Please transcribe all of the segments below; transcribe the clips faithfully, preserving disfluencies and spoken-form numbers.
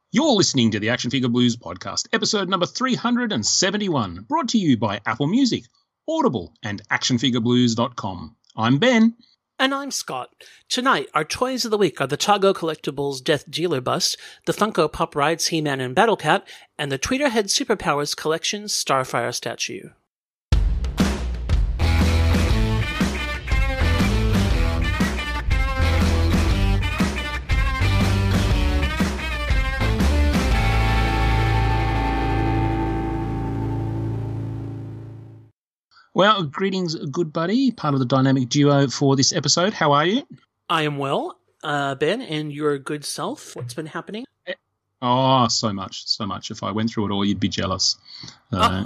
You're listening to the Action Figure Blues podcast, episode number three hundred seventy-one, brought to you by Apple Music, Audible, and action figure blues dot com. I'm Ben. And I'm Scott. Tonight, our toys of the week are the Tago Collectibles Death Dealer Bust, the Funko Pop Rides He-Man and Battle Cat, and the Tweeterhead Superpowers Collection Starfire statue. Well, greetings, good buddy, part of the dynamic duo for this episode. How are you? I am well, uh, Ben, and your good self. What's been happening? Oh, so much, so much. If I went through it all, you'd be jealous. Uh,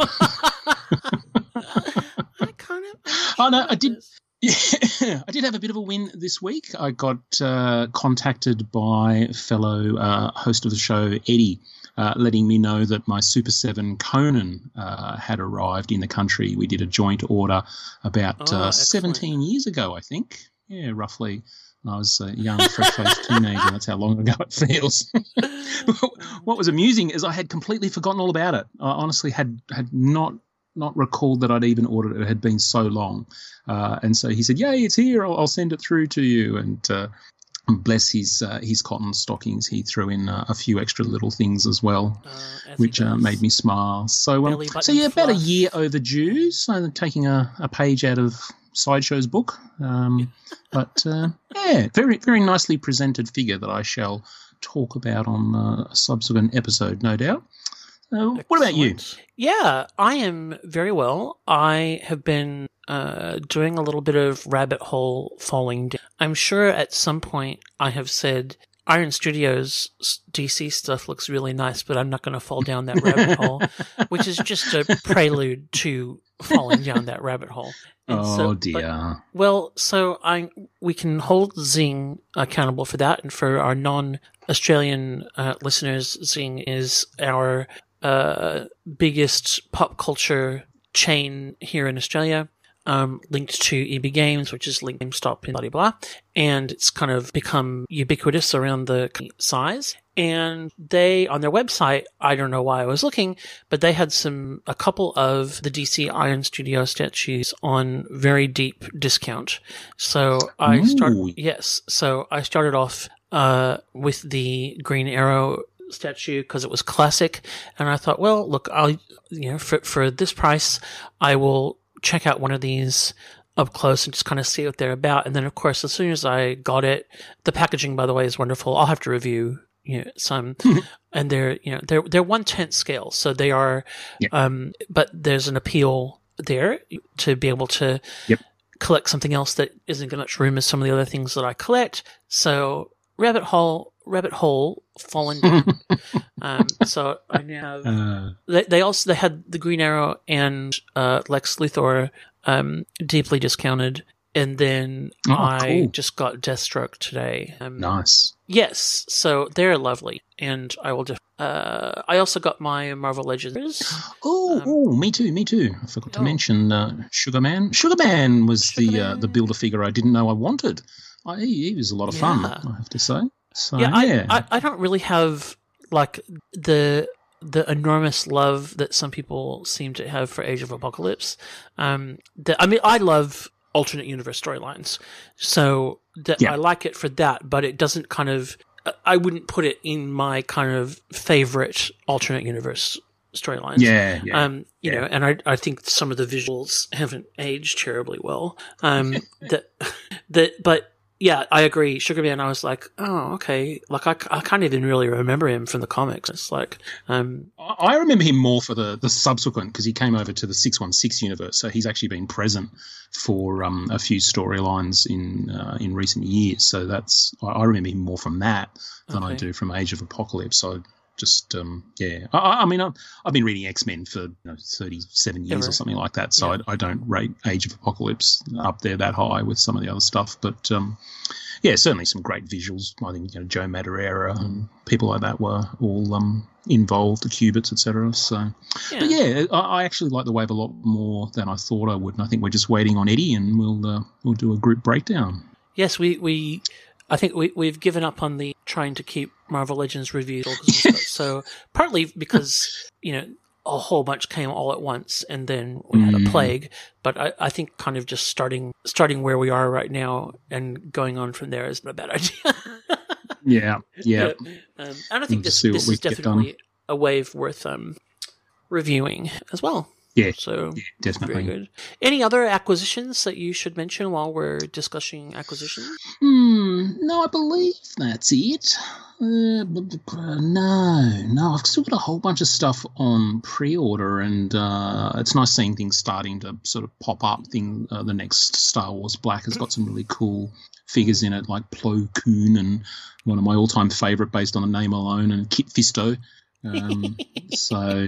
I kind of... Oh, no, I did... Yeah, I did have a bit of a win this week. I got uh, contacted by fellow uh, host of the show, Eddie, uh, letting me know that my Super seven Conan uh, had arrived in the country. We did a joint order about oh, uh, seventeen years ago, I think. Yeah, roughly. When I was a young, fresh-faced teenager. That's how long ago it feels. What was amusing is I had completely forgotten all about it. I honestly had had not... not recalled that I'd even ordered it. It had been so long. Uh, and so he said, yay, it's here. I'll, I'll send it through to you. And uh, bless his uh, his cotton stockings, he threw in uh, a few extra little things as well, uh, which uh, made me smile. So, um, so yeah, about a year overdue. So I'm taking a, a page out of Sideshow's book. Um, but, uh, yeah, very, very nicely presented figure that I shall talk about on uh, a subsequent episode, no doubt. Uh, what about you? Yeah, I am very well. I have been uh, doing a little bit of rabbit hole falling down. I'm sure at some point I have said Iron Studios D C stuff looks really nice, but I'm not going to fall down that rabbit hole, which is just a prelude to falling down that rabbit hole. And oh so, dear. But, well, so I we can hold Zing accountable for that, and for our non-Australian uh, listeners, Zing is our Uh, biggest pop culture chain here in Australia, um, linked to E B Games, which is linked to GameStop and blah, blah, blah. And it's kind of become ubiquitous around the size. And they, on their website, I don't know why I was looking, but they had some, a couple of the D C Iron Studio statues on very deep discount. So I started, yes, so I started off, uh, with the Green Arrow statue because it was classic, and I thought, well, look, I'll, you know, for for this price, I will check out one of these up close and just kind of see what they're about. And then, of course, as soon as I got it, the packaging, by the way, is wonderful. I'll have to review, you know, some, and they're, you know, they're they're one tenth scale, so they are, yeah. um, but there's an appeal there to be able to yep. collect something else that isn't got much room as some of the other things that I collect. So rabbit hole. Rabbit hole fallen down. um, so I now have. Uh, they, they also they had the Green Arrow and uh, Lex Luthor um, deeply discounted, and then oh, I cool. just got Deathstroke today. Um, nice. Yes, so they're lovely, and I will just. Uh, I also got my Marvel Legends. Oh, um, oh, me too, me too. I forgot oh. to mention uh, Sugar Man. Sugar Man was Sugar the Man. Uh, the builder figure I didn't know I wanted. I, he, he was a lot of fun, yeah. I have to say. So, yeah, yeah. I, I, I don't really have like the the enormous love that some people seem to have for Age of Apocalypse. Um, the, I mean, I love alternate universe storylines, so the, yeah. I like it for that. But it doesn't kind of. I wouldn't put it in my kind of favorite alternate universe storylines. Yeah, yeah. Um, you yeah. know, and I I think some of the visuals haven't aged terribly well. Um, that that but. Yeah, I agree. Sugar Man, I was like, oh, okay. Like, I, I can't even really remember him from the comics. It's like... Um, I remember him more for the, the subsequent, because he came over to the six one six universe, so he's actually been present for um, a few storylines in uh, in recent years. So that's... I, I remember him more from that than okay. I do from Age of Apocalypse. So just, um, yeah. I, I mean, I've, I've been reading X-Men for you know, thirty-seven years Ever. or something like that, so yeah. I, I don't rate Age of Apocalypse up there that high with some of the other stuff. But, um, yeah, certainly some great visuals. I think you know Joe Madureira and people like that were all um, involved, the Cubits, et cetera. So, yeah. But, yeah, I, I actually like the wave a lot more than I thought I would, and I think we're just waiting on Eddie and we'll uh, we'll do a group breakdown. Yes, we... we I think we, we've given up on the trying to keep Marvel Legends reviews. So partly because, you know, a whole bunch came all at once, and then we had a plague. But I, I think kind of just starting starting where we are right now and going on from there is not a bad idea. yeah, yeah. Um, and I think We'll this, see what this we is get definitely a wave worth um, reviewing as well. Yeah, So yeah, definitely. very good. Any other acquisitions that you should mention while we're discussing acquisitions? Hmm. No, I believe that's it. Uh, no, no. I've still got a whole bunch of stuff on pre-order, and uh, it's nice seeing things starting to sort of pop up. Thing, uh, the next Star Wars Black has got some really cool figures in it, like Plo Koon, and one of my all-time favourite based on the name alone, and Kit Fisto. Um, so.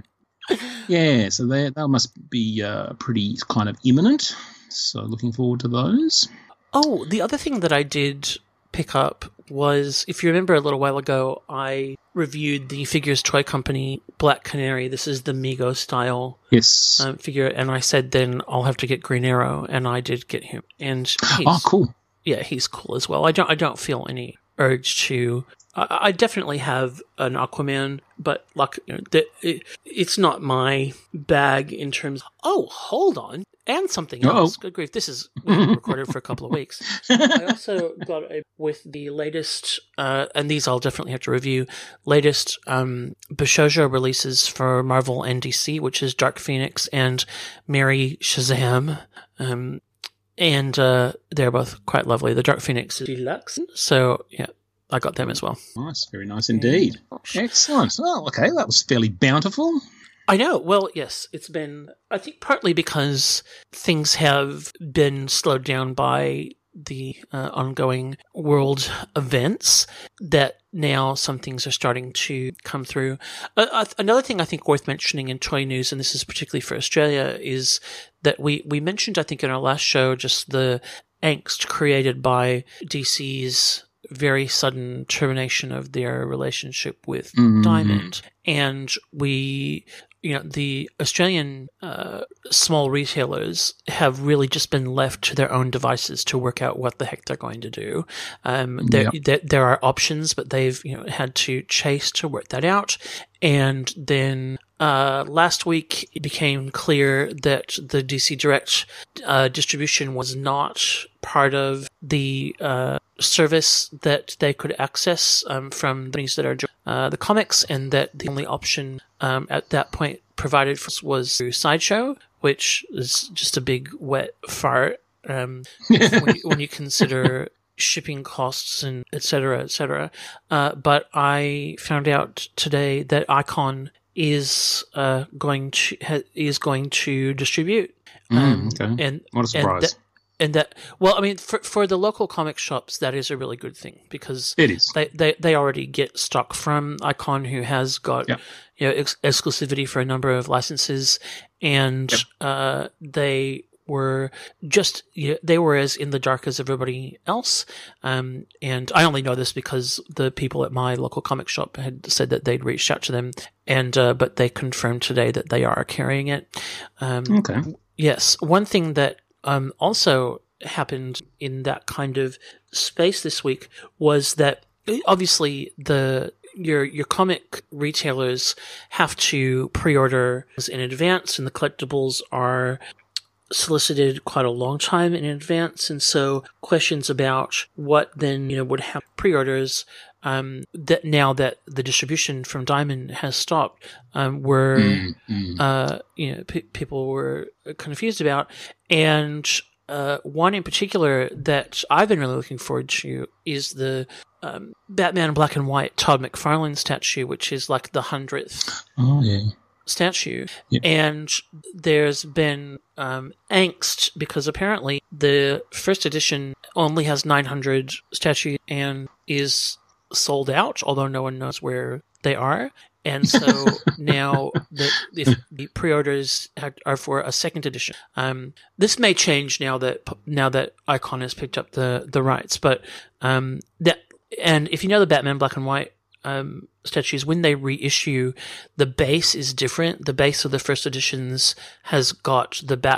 Yeah, so they that must be uh, pretty kind of imminent. So looking forward to those. Oh, the other thing that I did pick up was, if you remember a little while ago, I reviewed the Figures Toy Company Black Canary. This is the Mego style yes. um, figure, and I said then I'll have to get Green Arrow, and I did get him. And he's, oh, cool. Yeah, he's cool as well. I don't I don't feel any urge to. I, I definitely have an Aquaman, but like you know, the, it, it's not my bag in terms. Oh, hold on, and something Uh-oh. else. Good grief, this is we've been recorded for a couple of weeks. I also got a, with the latest, uh, and these I'll definitely have to review. Latest um, Bishojo releases for Marvel and D C, which is Dark Phoenix and Mary Shazam. Um, and uh, they're both quite lovely. The Dark Phoenix is deluxe, so yeah. I got them as well. Nice, very nice indeed. Excellent. Oh, okay, that was fairly bountiful. I know. Well, yes, it's been, I think, partly because things have been slowed down by the uh, ongoing world events, that now some things are starting to come through. Uh, uh, another thing I think worth mentioning in toy news, and this is particularly for Australia, is that we, we mentioned, I think, in our last show, just the angst created by D C's very sudden termination of their relationship with mm-hmm. Diamond. And we, you know, the Australian uh, small retailers have really just been left to their own devices to work out what the heck they're going to do. Um, there, yep. there, there are options, but they've, you know, had to chase to work that out. And then uh, last week it became clear that the D C Direct uh, distribution was not part of the uh, service that they could access um, from companies that are uh, the comics, and that the only option um, at that point provided for us was through Sideshow, which is just a big wet fart um, when, you, when you consider shipping costs and et cetera, et cetera. Uh, but I found out today that Icon is uh, going to ha- is going to distribute. Um, mm, okay. And what a surprise! And that, and that, well, I mean, for for the local comic shops, that is a really good thing, because it is. They they, they already get stock from Icon, who has got yep. you know ex- exclusivity for a number of licenses, and yep. uh, they were just you know, they were as in the dark as everybody else. Um, and I only know this because the people at my local comic shop had said that they'd reached out to them, and uh, but they confirmed today that they are carrying it. Um, okay. Yes, one thing that um, also happened in that kind of space this week was that obviously the your your comic retailers have to pre-order in advance, and the collectibles are solicited quite a long time in advance, and so questions about what then you know would have pre-orders um, that now that the distribution from Diamond has stopped um, were mm, mm. Uh, you know p- people were confused about, and uh, one in particular that I've been really looking forward to is the um, Batman Black and White Todd McFarlane statue, which is like the hundredth. Oh yeah. statue, yeah. And there's been um, angst because apparently the first edition only has nine hundred statues and is sold out, although no one knows where they are. And so now the, if the pre-orders are for a second edition. Um, this may change now that now that Icon has picked up the the rights, but um, that and if you know the Batman Black and White Um, statues, when they reissue, the base is different. The base of the first editions has got the bat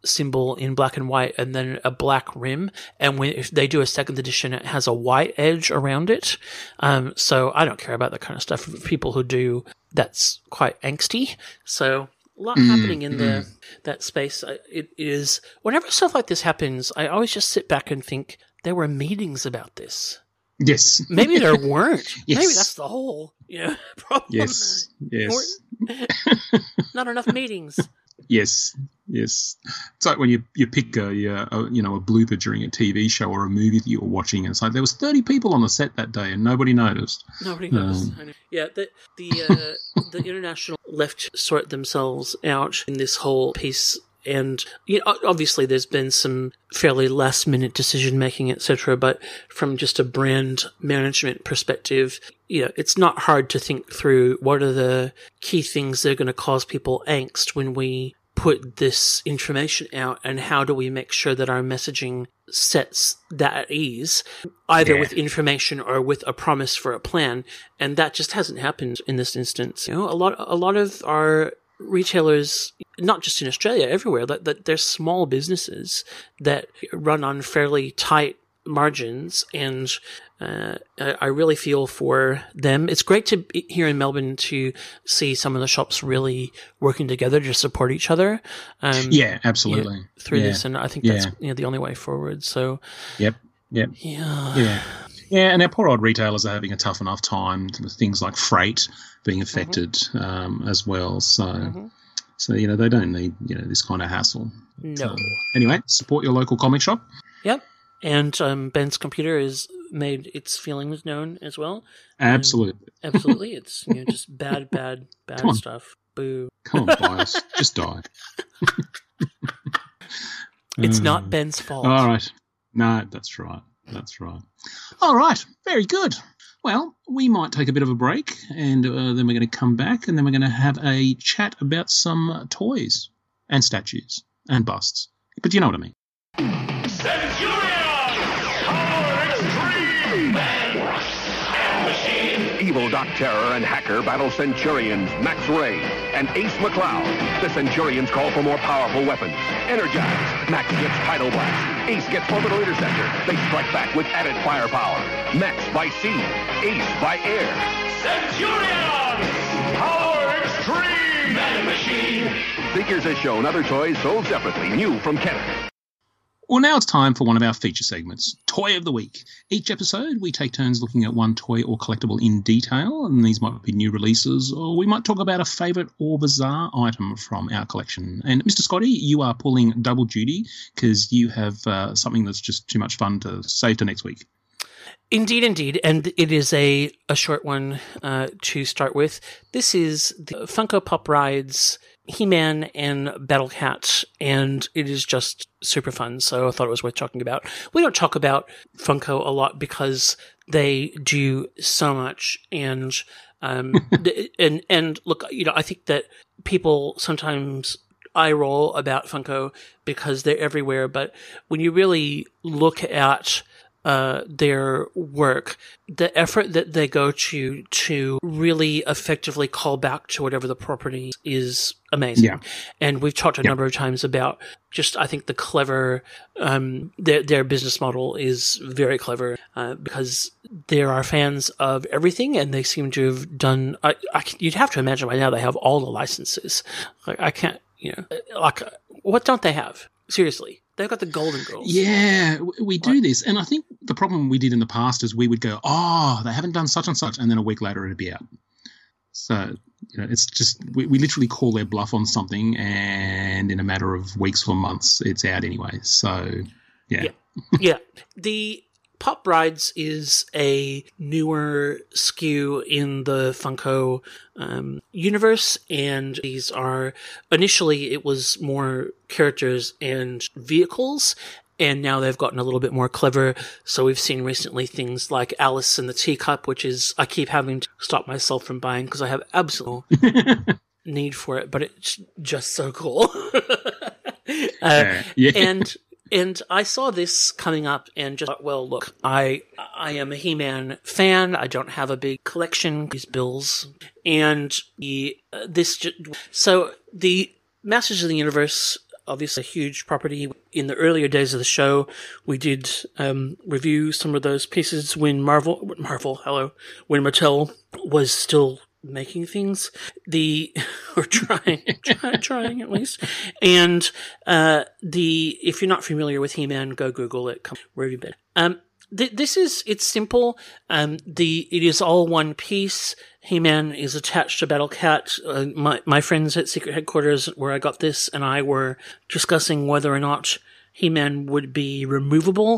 symbol in black and white and then a black rim. And when if they do a second edition, it has a white edge around it. Um, so I don't care about that kind of stuff. For people who do, that's quite angsty. So a lot mm, happening in mm. the that space. It is whenever stuff like this happens, I always just sit back and think there were meetings about this. Yes. Maybe there weren't. Yes. Maybe that's the whole you know, problem. Yes. Yes. Not enough meetings. Yes. Yes. It's like when you, you pick a, a you know a blooper during a T V show or a movie that you were watching, and it's like there was thirty people on the set that day and nobody noticed. Nobody noticed. Um, yeah. The the uh, the international left sort themselves out in this whole piece. And you know, obviously there's been some fairly last-minute decision-making, et cetera, but from just a brand management perspective, you know, it's not hard to think through what are the key things that are going to cause people angst when we put this information out, and how do we make sure that our messaging sets that at ease, either yeah. with information or with a promise for a plan. And that just hasn't happened in this instance. You know, a lot, a lot of our retailers, not just in Australia, everywhere, that, that there's small businesses that run on fairly tight margins, and uh, I really feel for them. It's great to here in Melbourne to see some of the shops really working together to support each other. Um, yeah, absolutely. You know, through yeah. this, and I think that's yeah. you know, the only way forward. So, yep, yep, yeah, yeah. Yeah, and our poor old retailers are having a tough enough time with things like freight being affected mm-hmm. um, as well. So, mm-hmm. so you know, they don't need you know this kind of hassle. No. So, anyway, support your local comic shop. Yep, and um, Ben's Computer has made its feelings known as well. Absolutely, and absolutely. It's you know just bad, bad, bad stuff. Boo. Come on, Bios, just die. It's um, not Ben's fault. All right, no, that's right. That's right. All right. Very good. Well, we might take a bit of a break, and uh, then we're going to come back, and then we're going to have a chat about some uh, toys and statues and busts. But you know what I mean. Centurion! Power Extreme! Man Machine! Evil Doc Terror and Hacker battle Centurions Max Ray and Ace McCloud. The Centurions call for more powerful weapons. Energize. Max gets Tidal Blast. Ace gets Orbital Interceptor. They strike back with added firepower. Max by sea. Ace by air. Centurion! Power Extreme! Man Machine! Figures as shown, other toys sold separately. New from Kenner. Well, now it's time for one of our feature segments, Toy of the Week. Each episode, we take turns looking at one toy or collectible in detail, and these might be new releases, or we might talk about a favourite or bizarre item from our collection. And Mister Scotty, you are pulling double duty because you have uh, something that's just too much fun to save to next week. Indeed, indeed, and it is a, a short one uh, to start with. This is the Funko Pop Rides He-Man and Battle Cat, and it is just super fun, so I thought it was worth talking about. We don't talk about Funko a lot because they do so much, and um, and and look, you know, I think that people sometimes eye roll about Funko because they're everywhere, but when you really look at Uh, their work, the effort that they go to to really effectively call back to whatever the property is amazing. Yeah. And we've talked a yeah. number of times about just, I think the clever, um, their, their business model is very clever, uh, because there are fans of everything, and they seem to have done, I, I, you'd have to imagine by now they have all the licenses. Like, I can't, you know, like, what don't they have? Seriously. They've got the Golden Girls. Yeah, we do this. And I think the problem we did in the past is we would go, oh, they haven't done such and such, and then a week later it'd be out. So, you know, it's just, we, we literally call their bluff on something, and in a matter of weeks or months, it's out anyway. So, yeah. Yeah. yeah. The Pop Rides is a newer S K U in the Funko um, universe, and these are, initially it was more characters and vehicles, and now they've gotten a little bit more clever. So we've seen recently things like Alice and the Teacup, which is, I keep having to stop myself from buying because I have absolutely need for it, but it's just so cool. uh, yeah. And And I saw this coming up and just thought, well, look, I I am a He-Man fan. I don't have a big collection of these bills. And the, uh, this, ju- so the Masters of the Universe obviously a huge property. In the earlier days of the show, we did um, review some of those pieces when Marvel, Marvel, hello, when Mattel was still making things. The or trying, try, trying at least. And uh, the if you're not familiar with He-Man, go Google it. Come wherever you've been. Um, th- this is it's simple. Um, the it is all one piece. He-Man is attached to Battle Cat. Uh, my my friends at Secret Headquarters, where I got this, and I were discussing whether or not He-Man would be removable,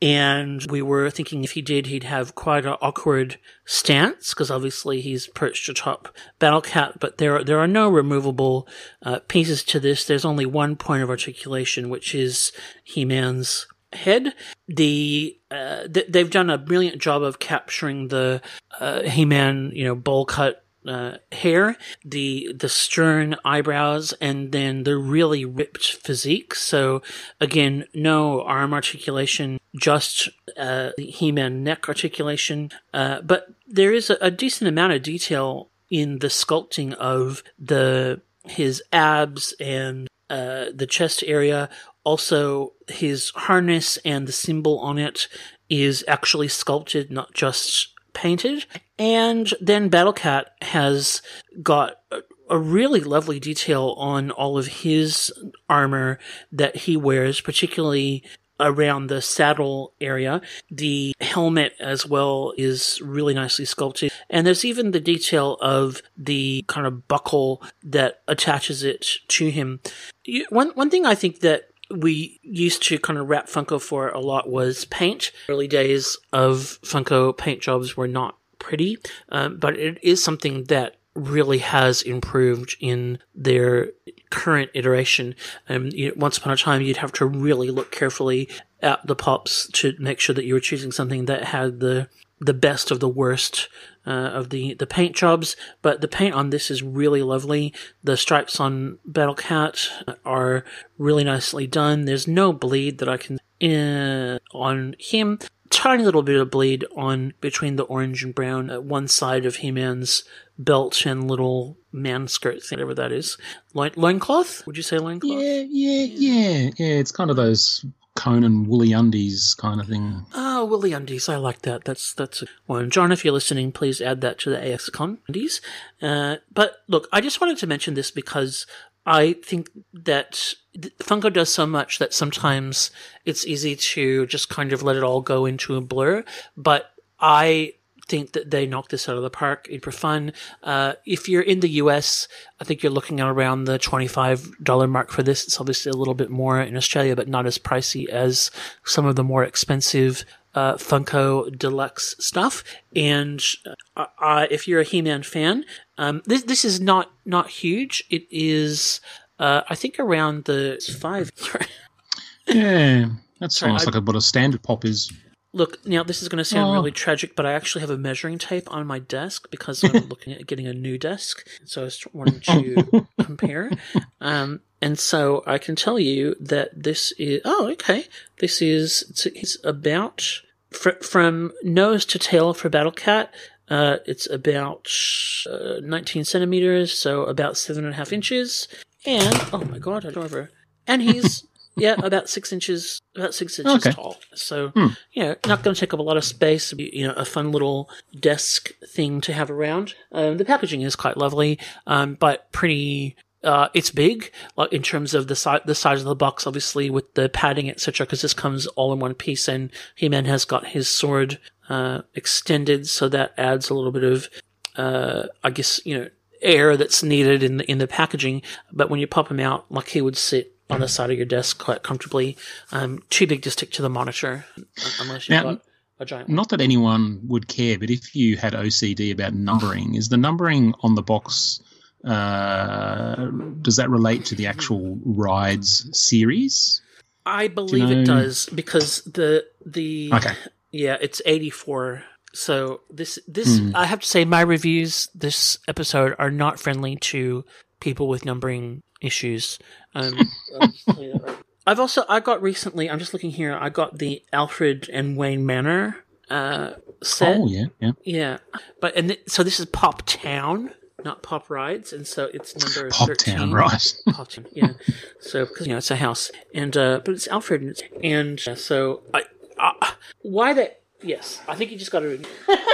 and we were thinking if he did, he'd have quite an awkward stance, because obviously he's perched atop Battle Cat, but there, there are no removable uh, pieces to this. There's only one point of articulation, which is He-Man's head. The uh, th- they've done a brilliant job of capturing the uh, He-Man, you know, bowl cut Uh, hair, the the stern eyebrows, and then the really ripped physique. So again, no arm articulation, just uh, the He-Man neck articulation. Uh, but there is a, a decent amount of detail in the sculpting of the his abs and uh, the chest area. Also, his harness and the symbol on it is actually sculpted, not just painted. And then Battle Cat has got a, a really lovely detail on all of his armor that he wears, particularly around the saddle area. The helmet as well is really nicely sculpted. And there's even the detail of the kind of buckle that attaches it to him. You, one, one thing I think that we used to kind of wrap Funko for a lot was paint. Early days of Funko paint jobs were not pretty, um, but it is something that really has improved in their current iteration. Um, you know, once upon a time, you'd have to really look carefully at the pops to make sure that you were choosing something that had the the best of the worst uh, of the, the paint jobs, but the paint on this is really lovely. The stripes on Battle Cat are really nicely done. There's no bleed that I can uh, on him. Tiny little bit of bleed on between the orange and brown at one side of He-Man's belt and little man skirt, whatever that is. Loin- loincloth? Would you say loincloth? Yeah, yeah, yeah, yeah. It's kind of those Conan woolly undies kind of thing. Oh, woolly undies. I like that. That's that's a one. John, if you're listening, please add that to the A X Con undies. Uh, but look, I just wanted to mention this because I think that Funko does so much that sometimes it's easy to just kind of let it all go into a blur. But I think that they knocked this out of the park for fun. Uh, if you're in the U S, I think you're looking at around the twenty-five dollars mark for this. It's obviously a little bit more in Australia, but not as pricey as some of the more expensive uh, Funko Deluxe stuff. And uh, uh, if you're a He-Man fan, um, this this is not not huge. It is, uh, I think, around the five. Yeah, that's Sorry, almost I- like what a standard pop is. Look, now this is going to sound Oh. really tragic, but I actually have a measuring tape on my desk because I'm looking at getting a new desk. So I was wanting to compare. Um, and so I can tell you that this is, oh, okay. This is, it's, it's about, fr- from nose to tail for Battle Cat, uh, it's about uh, nineteen centimeters, so about seven and a half inches. And, oh my god, I drove her. And he's, yeah, about six inches, about six inches Okay. tall. So, Hmm. you know, not going to take up a lot of space. You know, a fun little desk thing to have around. Um, the packaging is quite lovely, um, but pretty. Uh, it's big, like in terms of the size, the size of the box, obviously with the padding, et cetera. Because this comes all in one piece, and He-Man has got his sword uh, extended, so that adds a little bit of, uh, I guess, you know, air that's needed in the in the packaging. But when you pop him out, like he would sit on the side of your desk quite comfortably. Um, too big to stick to the monitor, unless you've Now, got a giant one. Not that anyone would care, but if you had O C D about numbering, is the numbering on the box, uh, does that relate to the actual rides series? I believe it know- does, because the the Okay. yeah, it's eighty-four. So this this Hmm. I have to say, my reviews this episode are not friendly to people with numbering issues. Um, I'll just tell you that right. I've also I got recently. I'm just looking here. I got the Alfred and Wayne Manor uh, set. Oh, yeah, yeah. Yeah, but and th- so this is Pop Town. not Pop Rides, and so it's number Pop thirteen. Town, right? Pop Town, yeah. So because you know it's a house, and uh, but it's Alfred, and, it's, and uh, so I, uh, why that? Yes, I think you just got to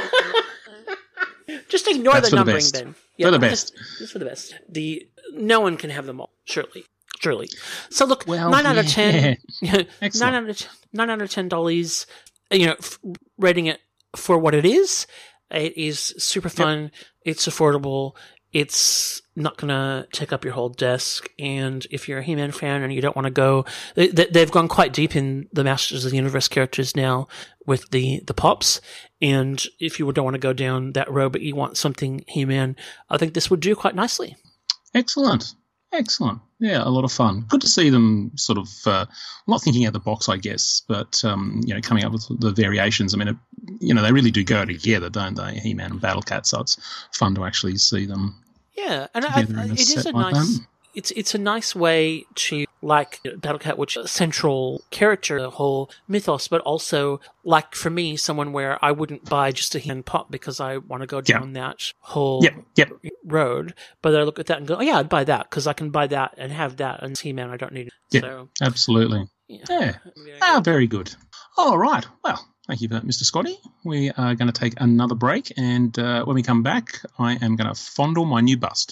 just ignore That's the for the numbering, best. Ben. For the best. Just, just for the best. The no one can have them all, surely. Surely. So look, Well, nine out of yeah. ten, nine Excellent. out of ten, nine out of ten dollies. You know, f- rating it for what it is. It is super fun. It's affordable. It's not going to take up your whole desk. And if you're a He-Man fan and you don't want to go, they, they've gone quite deep in the Masters of the Universe characters now with the, the pops. And if you don't want to go down that road, but you want something He-Man, I think this would do quite nicely. Excellent. Excellent. Yeah, a lot of fun. Good to see them sort of uh, not thinking out the box, I guess, but um, you know, coming up with the variations. I mean, it, you know, they really do go together, don't they? He-Man and Battle Cat. So it's fun to actually see them. Yeah, and I, together in a it is set a like nice. that. It's it's a nice way to like Battle Cat, which is a central character, the whole mythos, but also like for me, someone where I wouldn't buy just a He-Man pop because I want to go down that whole Yep, yep. road. But I look at that and go, oh yeah, I'd buy that because I can buy that and have that, and He-Man I don't need it. Yeah, So absolutely. yeah, Yeah. Very Ah, good. very good. All right. Well, thank you for that, Mister Scotty. We are going to take another break, and uh, when we come back, I am going to fondle my new bust.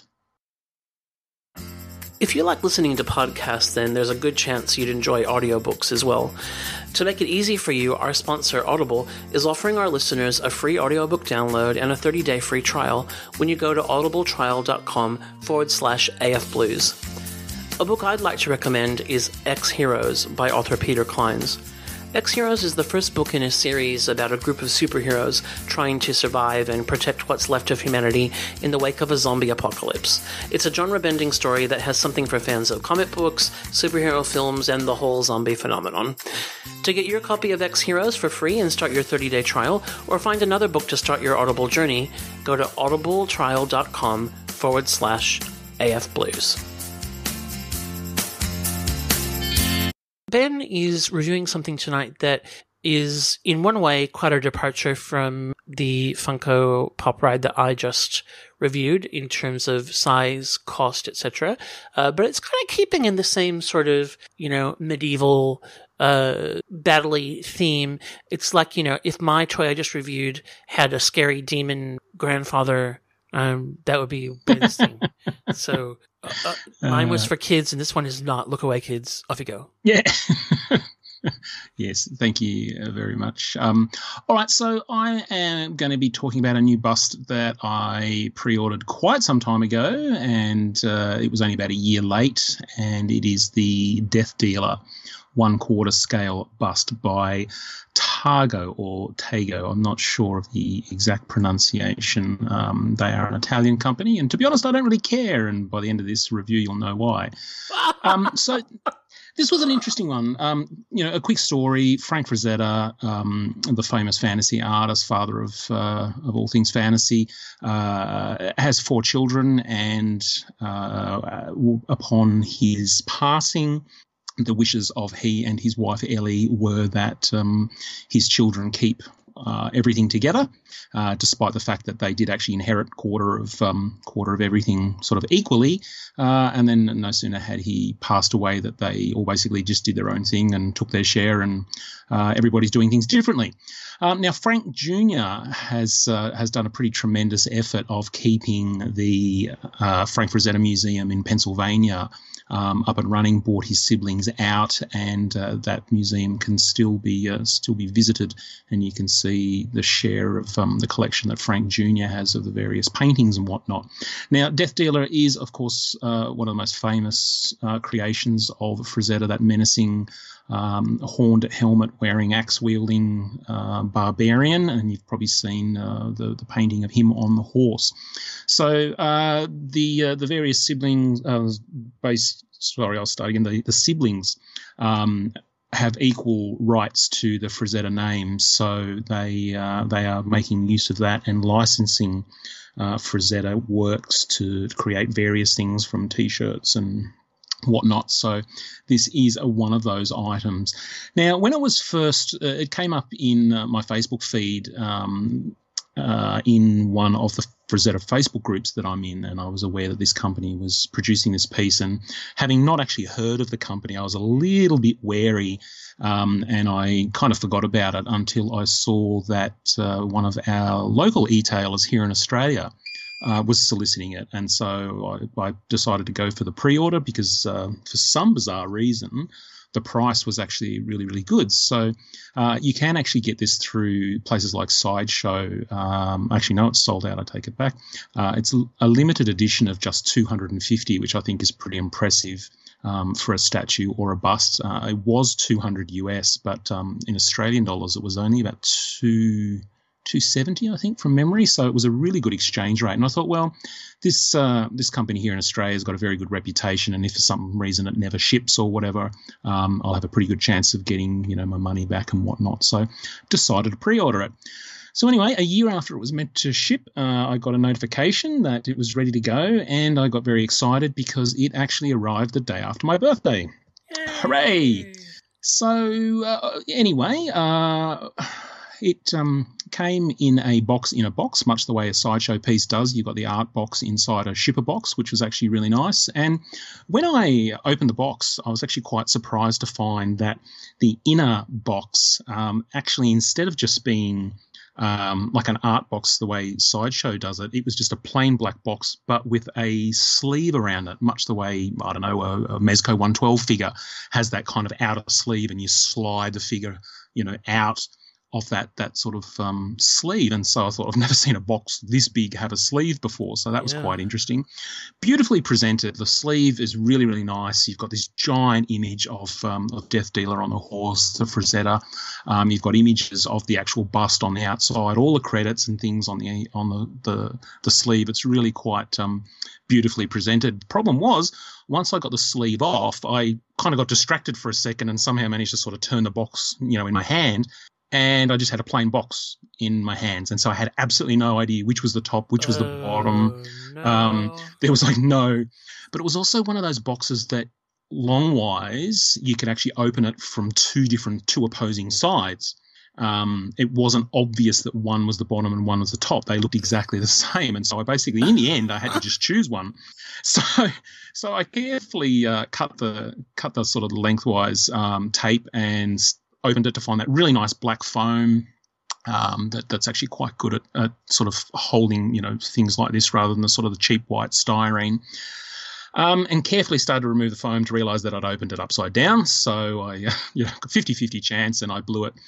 If you like listening to podcasts, then there's a good chance you'd enjoy audiobooks as well. To make it easy for you, our sponsor, Audible, is offering our listeners a free audiobook download and a thirty-day free trial when you go to audibletrial.com forward slash AF Blues. A book I'd like to recommend is X-Heroes by author Peter Clines. X-Heroes is the first book in a series about a group of superheroes trying to survive and protect what's left of humanity in the wake of a zombie apocalypse. It's a genre-bending story that has something for fans of comic books, superhero films, and the whole zombie phenomenon. To get your copy of X-Heroes for free and start your thirty-day trial, or find another book to start your Audible journey, go to audibletrial.com forward slash AF Blues. Ben is reviewing something tonight that is, in one way, quite a departure from the Funko Pop Ride that I just reviewed in terms of size, cost, et cetera. Uh, but it's kind of keeping in the same sort of, you know, medieval, uh, battle-y theme. It's like, you know, if my toy I just reviewed had a scary demon grandfather, um, that would be Ben's thing. So... Uh, mine was for kids, and this one is not. Look away, kids. Off you go. Yeah. Yes, thank you uh, very much. Um, all right, so I am going to be talking about a new bust that I pre-ordered quite some time ago, and uh, it was only about a year late, and it is the Death Dealer one-quarter scale bust by Tago or Tago. I'm not sure of the exact pronunciation. Um, they are an Italian company, and to be honest, I don't really care, and by the end of this review, you'll know why. Um, so... This was an interesting one. Um, you know, a quick story. Frank Frazetta, um, the famous fantasy artist, father of uh, of all things fantasy, uh, has four children, and uh, upon his passing, the wishes of he and his wife Ellie were that um, his children keep uh, everything together, uh, despite the fact that they did actually inherit quarter of um, quarter of everything sort of equally. Uh, and then no sooner had he passed away that they all basically just did their own thing and took their share, and uh, everybody's doing things differently. Um, now, Frank Junior has uh, has done a pretty tremendous effort of keeping the uh, Frank Frazetta Museum in Pennsylvania um, up and running. Brought his siblings out, and uh, that museum can still be uh, still be visited, and you can see the share of um, the collection that Frank Junior has of the various paintings and whatnot. Now, Death Dealer is, of course, uh, one of the most famous uh, creations of Frazetta, that menacing Um, horned helmet wearing axe wielding uh, barbarian, and you've probably seen uh, the the painting of him on the horse. So uh, the uh, the various siblings, uh, base, sorry, I'll start again. The, the siblings um, have equal rights to the Frazetta name, so they uh, they are making use of that and licensing uh, Frazetta works to create various things from T-shirts and whatnot. So this is a, one of those items. Now, when it was first, uh, it came up in uh, my Facebook feed um, uh, in one of the Frazetta Facebook groups that I'm in, and I was aware that this company was producing this piece. And having not actually heard of the company, I was a little bit wary, um, and I kind of forgot about it until I saw that uh, one of our local e-tailers here in Australia uh, was soliciting it. And so I, I decided to go for the pre-order because uh, for some bizarre reason, the price was actually really, really good. So uh, you can actually get this through places like Sideshow. Um, actually, no, it's sold out. I take it back. Uh, it's a limited edition of just two hundred fifty, which I think is pretty impressive um, for a statue or a bust. Uh, it was two hundred U S, but um, in Australian dollars, it was only about two. two seventy, I think, from memory. So it was a really good exchange rate. And I thought, well, this uh, this company here in Australia has got a very good reputation, and if for some reason it never ships or whatever, um, I'll have a pretty good chance of getting, you know, my money back and whatnot. So decided to pre-order it. So anyway, a year after it was meant to ship, uh, I got a notification that it was ready to go, and I got very excited because it actually arrived the day after my birthday. Yay. Hooray! So uh, anyway, uh, it um, came in a box in a box, much the way a Sideshow piece does. You've got the art box inside a shipper box, which was actually really nice. And when I opened the box, I was actually quite surprised to find that the inner box um, actually, instead of just being um, like an art box the way Sideshow does it, it was just a plain black box, but with a sleeve around it, much the way, I don't know, a, a Mezco one twelve figure has that kind of outer sleeve, and you slide the figure, you know, out off that that sort of um, sleeve. And so I thought, I've never seen a box this big have a sleeve before, so that was yeah. quite interesting. Beautifully presented. The sleeve is really, really nice. You've got this giant image of um, of Death Dealer on the horse, the Frazetta. Um, you've got images of the actual bust on the outside, all the credits and things on the on the the, the sleeve. It's really quite um, beautifully presented. The problem was, once I got the sleeve off, I kind of got distracted for a second and somehow managed to sort of turn the box, you know, in my hand. And I just had a plain box in my hands. And so I had absolutely no idea which was the top, which was the uh, bottom. No. Um, there was like no. But it was also one of those boxes that long-wise you could actually open it from two different, two opposing sides. Um, it wasn't obvious that one was the bottom and one was the top. They looked exactly the same. And so I basically, in the end, I had to just choose one. So so I carefully uh, cut the cut the sort of lengthwise um, tape and opened it to find that really nice black foam um, that, that's actually quite good at, at sort of holding, you know, things like this rather than the sort of the cheap white styrene. Um, and carefully started to remove the foam to realise that I'd opened it upside down. So I, uh, you know, fifty-fifty chance, and I blew it.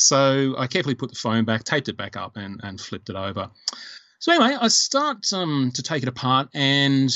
So I carefully put the foam back, taped it back up, and, and flipped it over. So anyway, I start um, to take it apart, and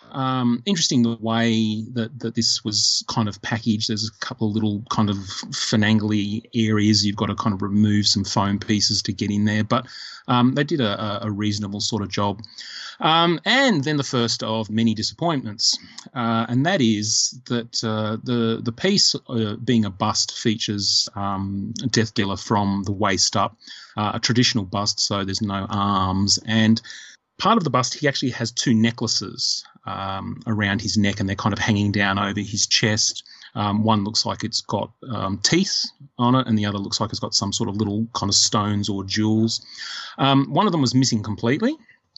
um, interesting the way that, that this was kind of packaged. There's a couple of little kind of finagly areas. You've got to kind of remove some foam pieces to get in there, but um, they did a, a reasonable sort of job. Um, and then the first of many disappointments, uh, and that is that uh, the the piece, uh, being a bust, features um, Death Dealer from the waist up, uh, a traditional bust, so there's no arms. And part of the bust, he actually has two necklaces um, around his neck, and they're kind of hanging down over his chest. Um, one looks like it's got um, teeth on it, and the other looks like it's got some sort of little kind of stones or jewels. Um, one of them was missing completely,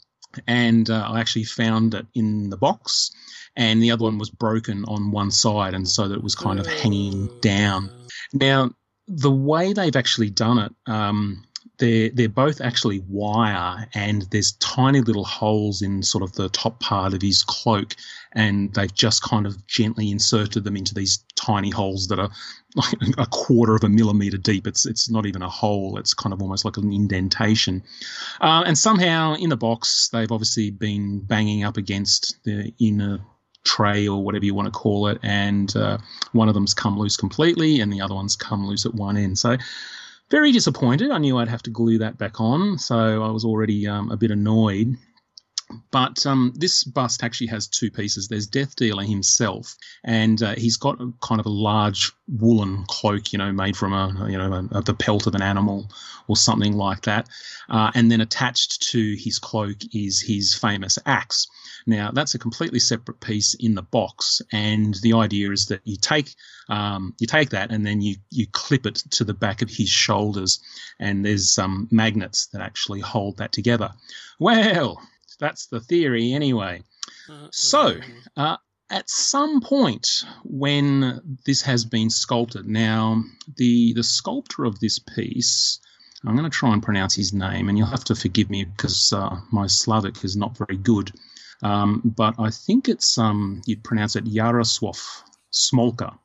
and uh, I actually found it in the box, and the other one was broken on one side, and so that it was kind of hanging down. Now, the way they've actually done it, um, they're, they're both actually wire, and there's tiny little holes in sort of the top part of his cloak, and they've just kind of gently inserted them into these tiny holes that are like a quarter of a millimetre deep. It's it's not even a hole. It's kind of almost like an indentation. Uh, and somehow in the box, they've obviously been banging up against the inner tray or whatever you want to call it, and uh, one of them's come loose completely and the other one's come loose at one end. So very disappointed. I knew I'd have to glue that back on, so I was already um, a bit annoyed. But um, this bust actually has two pieces. There's Death Dealer himself, and uh, he's got a, kind of a large woolen cloak, you know, made from a, you know, a, a, the pelt of an animal or something like that. Uh, and then attached to his cloak is his famous axe. Now, that's a completely separate piece in the box, and the idea is that you take um, you take that and then you you clip it to the back of his shoulders, and there's some um, magnets that actually hold that together. Well, That's the theory anyway. So, uh, at some point when this has been sculpted, now the the sculptor of this piece, I'm going to try and pronounce his name, and you'll have to forgive me because uh, my Slavic is not very good. Um, but I think it's, um, you'd pronounce it Jarosław Smolka,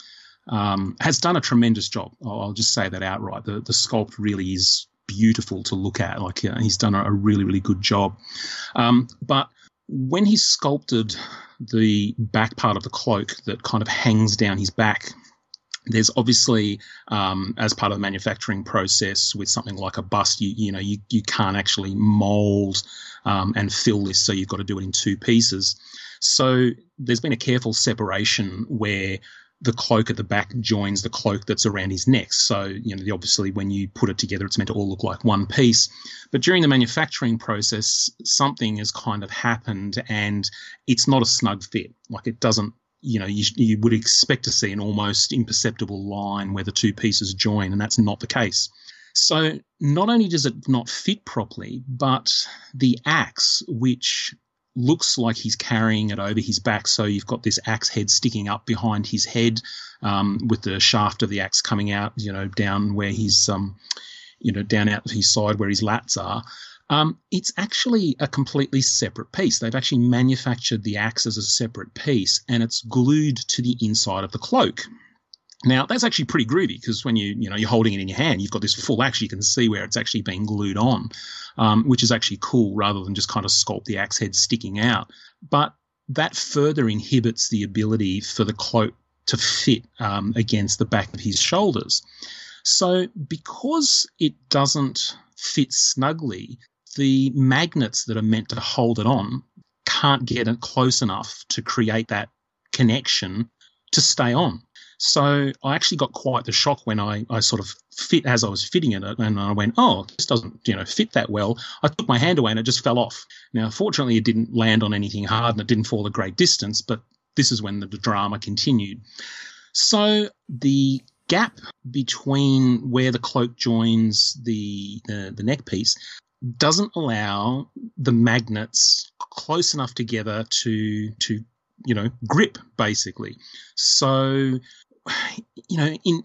um, has done a tremendous job. I'll, I'll just say that outright. The, the sculpt really is beautiful to look at. Like uh, he's done a, a really, really good job. Um, but when he sculpted the back part of the cloak that kind of hangs down his back, there's obviously, um, as part of the manufacturing process with something like a bust, you, you know, you, you can't actually mold um, and fill this, so you've got to do it in two pieces. So there's been a careful separation where the cloak at the back joins the cloak that's around his neck. So, you know, obviously when you put it together, it's meant to all look like one piece. But during the manufacturing process, something has kind of happened and it's not a snug fit. Like it doesn't, you know, you, you would expect to see an almost imperceptible line where the two pieces join, and that's not the case. So not only does it not fit properly, but the axe, which looks like he's carrying it over his back, so you've got this axe head sticking up behind his head, um, with the shaft of the axe coming out, you know, down where he's, um, you know, down out his side where his lats are. Um, it's actually a completely separate piece. They've actually manufactured the axe as a separate piece, and it's glued to the inside of the cloak. Now, that's actually pretty groovy because when you, you know, you're holding it in your hand, you've got this full axe. You can see where it's actually been glued on, um, which is actually cool rather than just kind of sculpt the axe head sticking out. But that further inhibits the ability for the cloak to fit um, against the back of his shoulders. So because it doesn't fit snugly, the magnets that are meant to hold it on can't get it close enough to create that connection to stay on. So I actually got quite the shock when I, I sort of fit as I was fitting it, and I went, oh, this doesn't, you know, fit that well. I took my hand away and it just fell off. Now, fortunately, it didn't land on anything hard and it didn't fall a great distance, but this is when the, the drama continued. So the gap between where the cloak joins the, the, the neck piece doesn't allow the magnets close enough together to, to you know, grip, basically. So, you know, in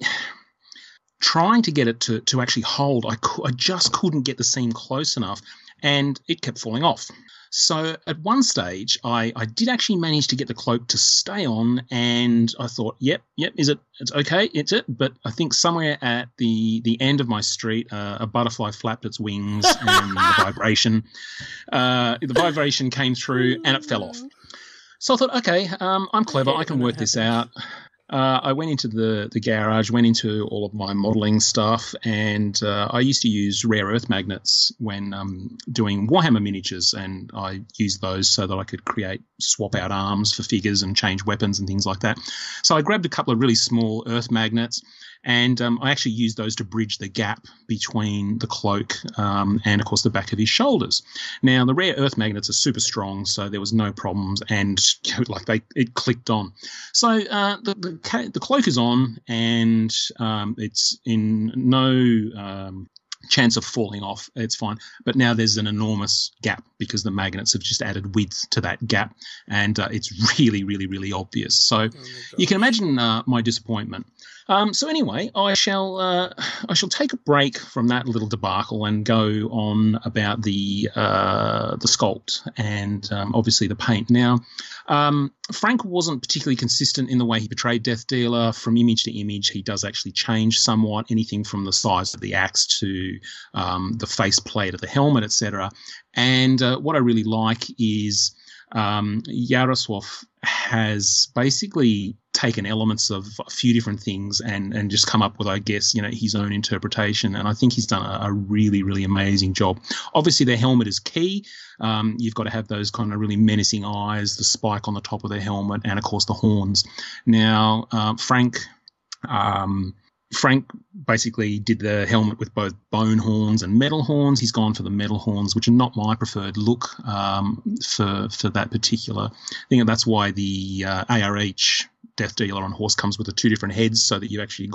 trying to get it to, to actually hold, I, cu- I just couldn't get the seam close enough, and it kept falling off. So at one stage, I, I did actually manage to get the cloak to stay on, and I thought, yep, yep, is it? It's okay, it's it. But I think somewhere at the, the end of my street, uh, a butterfly flapped its wings, and the vibration, uh, the vibration came through, and it fell off. So I thought, okay, um, I'm clever. I can work this out. Uh, I went into the, the garage, went into all of my modelling stuff, and uh, I used to use rare earth magnets when um, doing Warhammer miniatures, and I used those so that I could create swap-out arms for figures and change weapons and things like that. So I grabbed a couple of really small earth magnets, and um, I actually used those to bridge the gap between the cloak um, and, of course, the back of his shoulders. Now, the rare earth magnets are super strong, so there was no problems, and like they it clicked on. So uh, the, the the cloak is on, and um, it's in no um, chance of falling off. It's fine. But now there's an enormous gap because the magnets have just added width to that gap, and uh, it's really, really, really obvious. So oh you can imagine uh, my disappointment. Um, so anyway, I shall uh, I shall take a break from that little debacle and go on about the uh, the sculpt and um, obviously the paint. Now, um, Frank wasn't particularly consistent in the way he portrayed Death Dealer. From image to image, he does actually change somewhat, anything from the size of the axe to um, the faceplate of the helmet, et cetera. And uh, what I really like is um, Jarosław has basically taken elements of a few different things and, and just come up with, I guess, you know, his own interpretation. And I think he's done a, a really, really amazing job. Obviously, the helmet is key. Um, you've got to have those kind of really menacing eyes, the spike on the top of the helmet, and, of course, the horns. Now, um, Frank... Um, Frank basically did the helmet with both bone horns and metal horns. He's gone for the metal horns, which are not my preferred look um, for for that particular thing. And that's why the uh, A R H Death Dealer on horse comes with the two different heads, so that you've actually got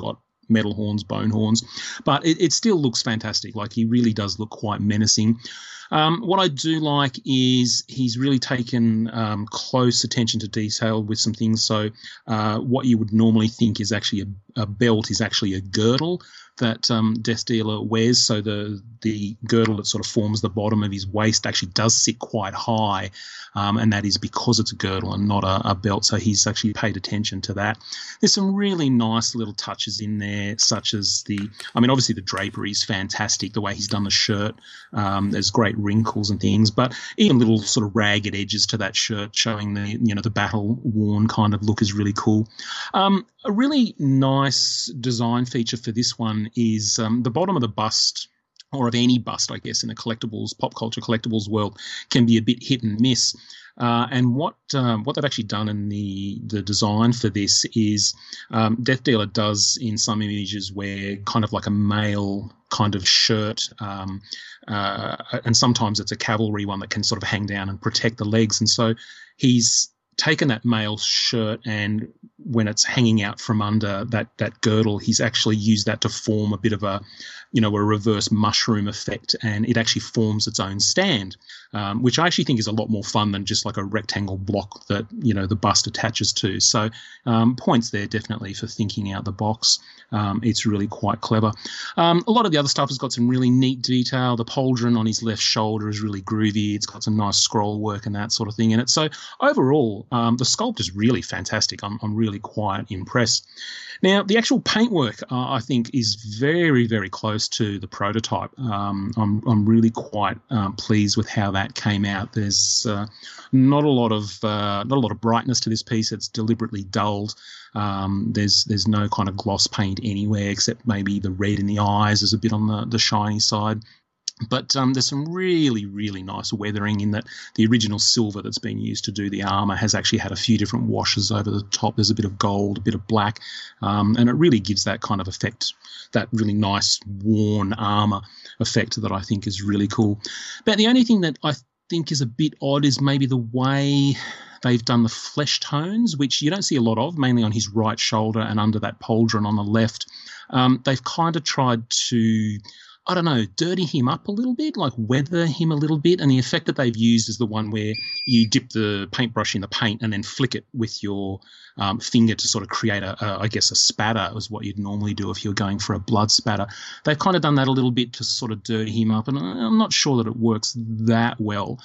metal horns, bone horns, but it, it still looks fantastic. Like, he really does look quite menacing. Um, what I do like is he's really taken um, close attention to detail with some things. So uh, what you would normally think is actually a, a belt is actually a girdle that um, Death Dealer wears. So the the girdle that sort of forms the bottom of his waist actually does sit quite high, um, and that is because it's a girdle and not a, a belt. So he's actually paid attention to that. There's some really nice little touches in there, such as the, I mean, obviously the drapery is fantastic, the way he's done the shirt. Um, there's great wrinkles and things, but even little sort of ragged edges to that shirt showing the, you know, the battle-worn kind of look is really cool. Um, a really nice design feature for this one is um, the bottom of the bust, or of any bust, I guess, in the collectibles, pop culture collectibles world, can be a bit hit and miss. Uh, and what um, what they've actually done in the the design for this is um, Death Dealer does in some images wear kind of like a male kind of shirt, um, uh, and sometimes it's a cavalry one that can sort of hang down and protect the legs. And so he's taken that male shirt, and when it's hanging out from under that that girdle, he's actually used that to form a bit of a, you know, a reverse mushroom effect, and it actually forms its own stand, um, which I actually think is a lot more fun than just like a rectangle block that, you know, the bust attaches to. So um, points there definitely for thinking out the box. Um, it's really quite clever. Um, a lot of the other stuff has got some really neat detail. The pauldron on his left shoulder is really groovy. It's got some nice scroll work and that sort of thing in it. So overall, um, the sculpt is really fantastic. I'm, I'm really quite impressed. Now, the actual paintwork, uh, I think, is very, very close to the prototype. Um, I'm, I'm really quite um, pleased with how that came out. There's uh, not a lot of uh, not a lot of brightness to this piece. It's deliberately dulled. Um, there's there's no kind of gloss paint anywhere, except maybe the red in the eyes is a bit on the, the shiny side. But um, there's some really, really nice weathering in that the original silver that's been used to do the armour has actually had a few different washes over the top. There's a bit of gold, a bit of black, um, and it really gives that kind of effect, that really nice worn armour effect that I think is really cool. But the only thing that I think is a bit odd is maybe the way they've done the flesh tones, which you don't see a lot of, mainly on his right shoulder and under that pauldron on the left. Um, they've kind of tried to, I don't know, dirty him up a little bit, like weather him a little bit. And the effect that they've used is the one where you dip the paintbrush in the paint and then flick it with your um, finger to sort of create, a, a, I guess, a spatter is what you'd normally do if you're going for a blood spatter. They've kind of done that a little bit to sort of dirty him up, and I'm not sure that it works that well.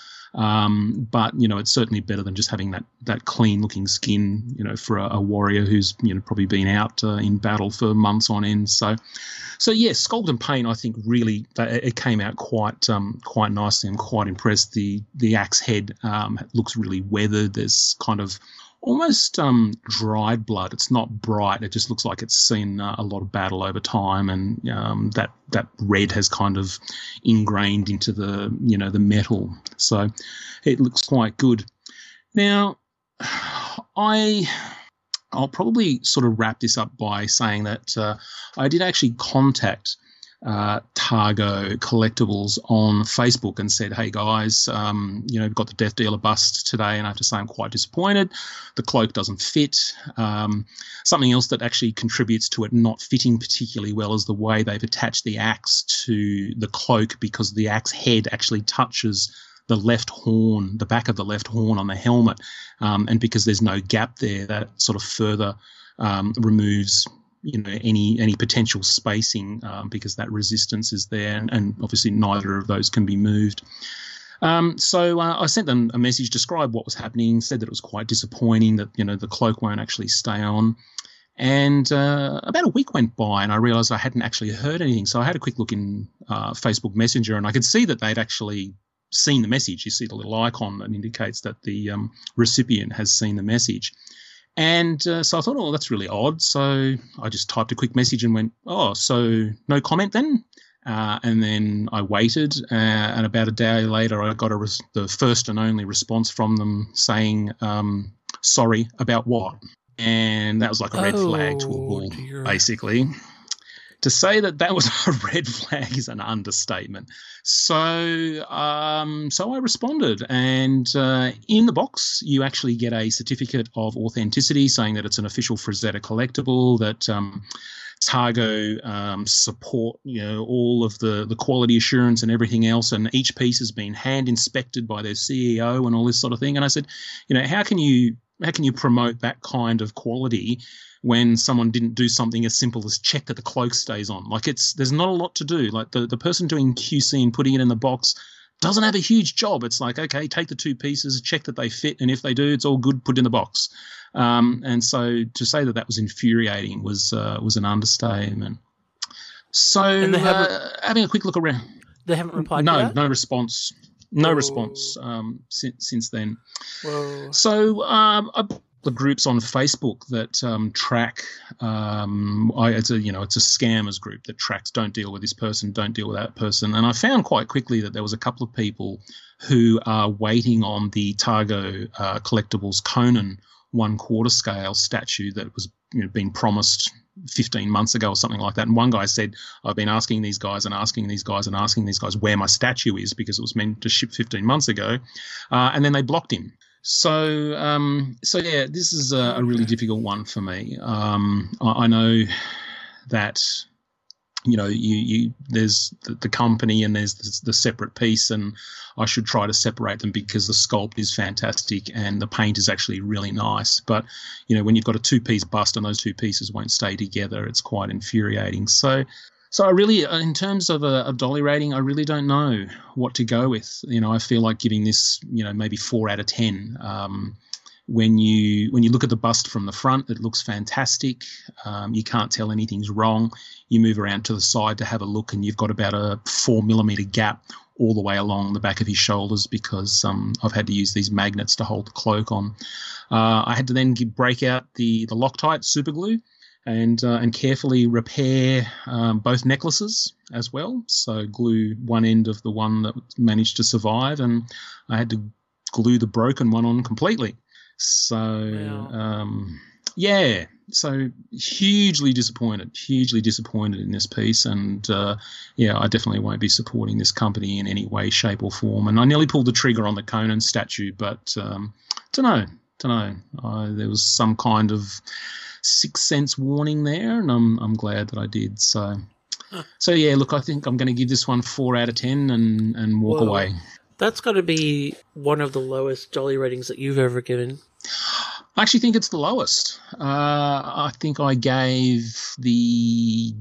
Um, but, you know, it's certainly better than just having that, that clean-looking skin, you know, for a, a warrior who's, you know, probably been out uh, in battle for months on end. So, so yeah, sculpt and paint, I think, really, it came out quite um, quite nicely. I'm quite impressed. The the axe head um, looks really weathered. There's kind of almost um, dried blood. It's not bright. It just looks like it's seen uh, a lot of battle over time, and um, that that red has kind of ingrained into the, you know, the metal. So it looks quite good. Now, I. I'll probably sort of wrap this up by saying that uh, I did actually contact uh, Targo Collectibles on Facebook and said, hey, guys, um, you know, we've got the Death Dealer bust today, and I have to say I'm quite disappointed. The cloak doesn't fit. Um, something else that actually contributes to it not fitting particularly well is the way they've attached the axe to the cloak, because the axe head actually touches the left horn, the back of the left horn on the helmet, um, and because there's no gap there, that sort of further um, removes, you know, any any potential spacing, um, because that resistance is there, and, and obviously neither of those can be moved. Um, so uh, I sent them a message, described what was happening, said that it was quite disappointing that, you know, the cloak won't actually stay on. And uh, about a week went by, and I realised I hadn't actually heard anything. So I had a quick look in uh, Facebook Messenger, and I could see that they'd actually seen the message. You see the little icon that indicates that the um, recipient has seen the message. And uh, so I thought, oh, that's really odd. So I just typed a quick message and went, oh, so no comment then? Uh, and then I waited, uh, and about a day later I got a res- the first and only response from them saying, um, sorry, about what? And that was like a red oh, flag to a wall, dear. basically. To say that that was a red flag is an understatement. So um, so I responded, and uh, in the box you actually get a certificate of authenticity saying that it's an official Frazetta collectible, that um, Targo um, support, you know, all of the, the quality assurance and everything else, and each piece has been hand inspected by their C E O and all this sort of thing. And I said, you know, how can you how can you promote that kind of quality when someone didn't do something as simple as check that the cloak stays on? Like, it's there's not a lot to do. Like, the, the person doing Q C and putting it in the box doesn't have a huge job. It's like, okay, take the two pieces, check that they fit, and if they do, it's all good, put in the box. Um, and so to say that that was infuriating was uh, was an understatement. So uh, having a quick look around. They haven't replied no, to that? No response. No Whoa. response um, since, since then. Whoa. So um, I the groups on Facebook that um, track, um, I, it's a you know it's a scammers group that tracks. Don't deal with this person. Don't deal with that person. And I found quite quickly that there was a couple of people who are waiting on the Targo uh, Collectibles Conan one quarter scale statue that was you know, been promised fifteen months ago or something like that. And one guy said, I've been asking these guys and asking these guys and asking these guys where my statue is because it was meant to ship fifteen months ago. Uh, and then they blocked him. So, um, so yeah, this is a, a really difficult one for me. Um, I, I know that, you know, you, you there's the, the company and there's the, the separate piece, and I should try to separate them because the sculpt is fantastic and the paint is actually really nice. But, you know, when you've got a two-piece bust and those two pieces won't stay together, it's quite infuriating. So, so I really, in terms of a, a dolly rating, I really don't know what to go with. You know, I feel like giving this, you know, maybe four out of ten. Um, When you when you look at the bust from the front, it looks fantastic. Um, you can't tell anything's wrong. You move around to the side to have a look, and you've got about a four millimeter gap all the way along the back of his shoulders because um, I've had to use these magnets to hold the cloak on. Uh, I had to then give, break out the the Loctite super glue and uh, and carefully repair um, both necklaces as well. So glue one end of the one that managed to survive, and I had to glue the broken one on completely. So, wow. um, yeah, so hugely disappointed, hugely disappointed in this piece. And, uh, yeah, I definitely won't be supporting this company in any way, shape or form. And I nearly pulled the trigger on the Conan statue, but um, don't know, don't know. Uh, there was some kind of sixth sense warning there, and I'm I'm glad that I did. So, huh. so yeah, look, I think I'm going to give this one four out of ten and, and walk Whoa. away. That's got to be one of the lowest dolly ratings that you've ever given. I actually think it's the lowest. Uh, I think I gave the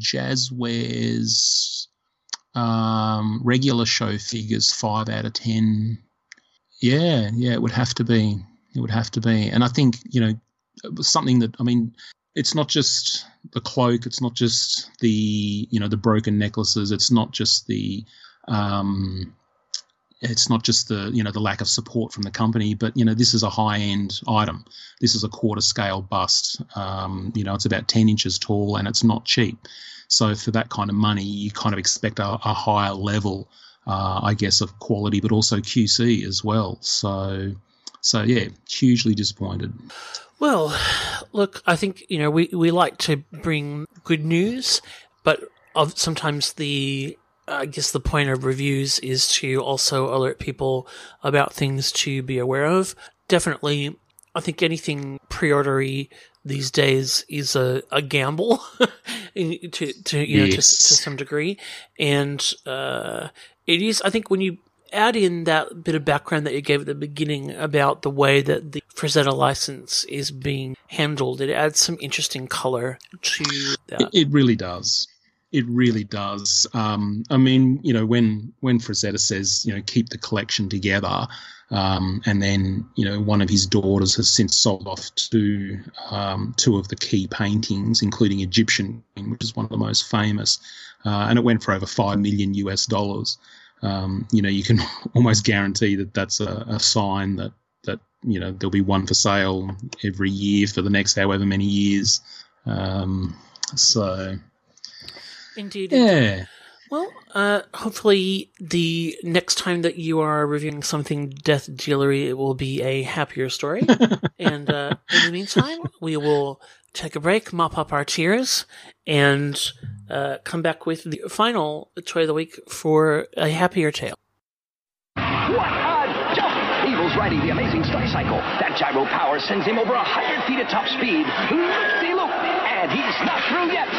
Jazzwares um, regular show figures five out of ten. Yeah, yeah, it would have to be. It would have to be. And I think, you know, it was something that, I mean, it's not just the cloak. It's not just the, you know, the broken necklaces. It's not just the... Um, It's not just the, you know, the lack of support from the company, but, you know, this is a high-end item. This is a quarter-scale bust. Um, you know, it's about ten inches tall and it's not cheap. So for that kind of money, you kind of expect a, a higher level, uh, I guess, of quality, but also Q C as well. So, so yeah, hugely disappointed. Well, look, I think, you know, we, we like to bring good news, but of sometimes the... I guess the point of reviews is to also alert people about things to be aware of. Definitely, I think anything pre-ordery these days is a, a gamble to, to, you know, yes. to, to some degree. And, uh, it is, I think when you add in that bit of background that you gave at the beginning about the way that the Frazetta license is being handled, it adds some interesting color to that. It, it really does. It really does. Um, I mean, you know, when when Frazetta says, you know, keep the collection together, um, and then, you know, one of his daughters has since sold off two um, two of the key paintings, including Egyptian, which is one of the most famous, uh, and it went for over five million U S dollars. Um, you know, you can almost guarantee that that's a, a sign that that you know there'll be one for sale every year for the next however many years. Um, so. Indeed. Yeah. Indeed. Well, uh, hopefully the next time that you are reviewing something Death Dealery, it will be a happier story. And uh, in the meantime, we will take a break, mop up our tears, and uh, come back with the final toy of the week for a happier tale. What a jump! Evil's riding the amazing Star Cycle. That gyro power sends him over a hundred feet at top speed. Loop-de-loop. And he's not through yet.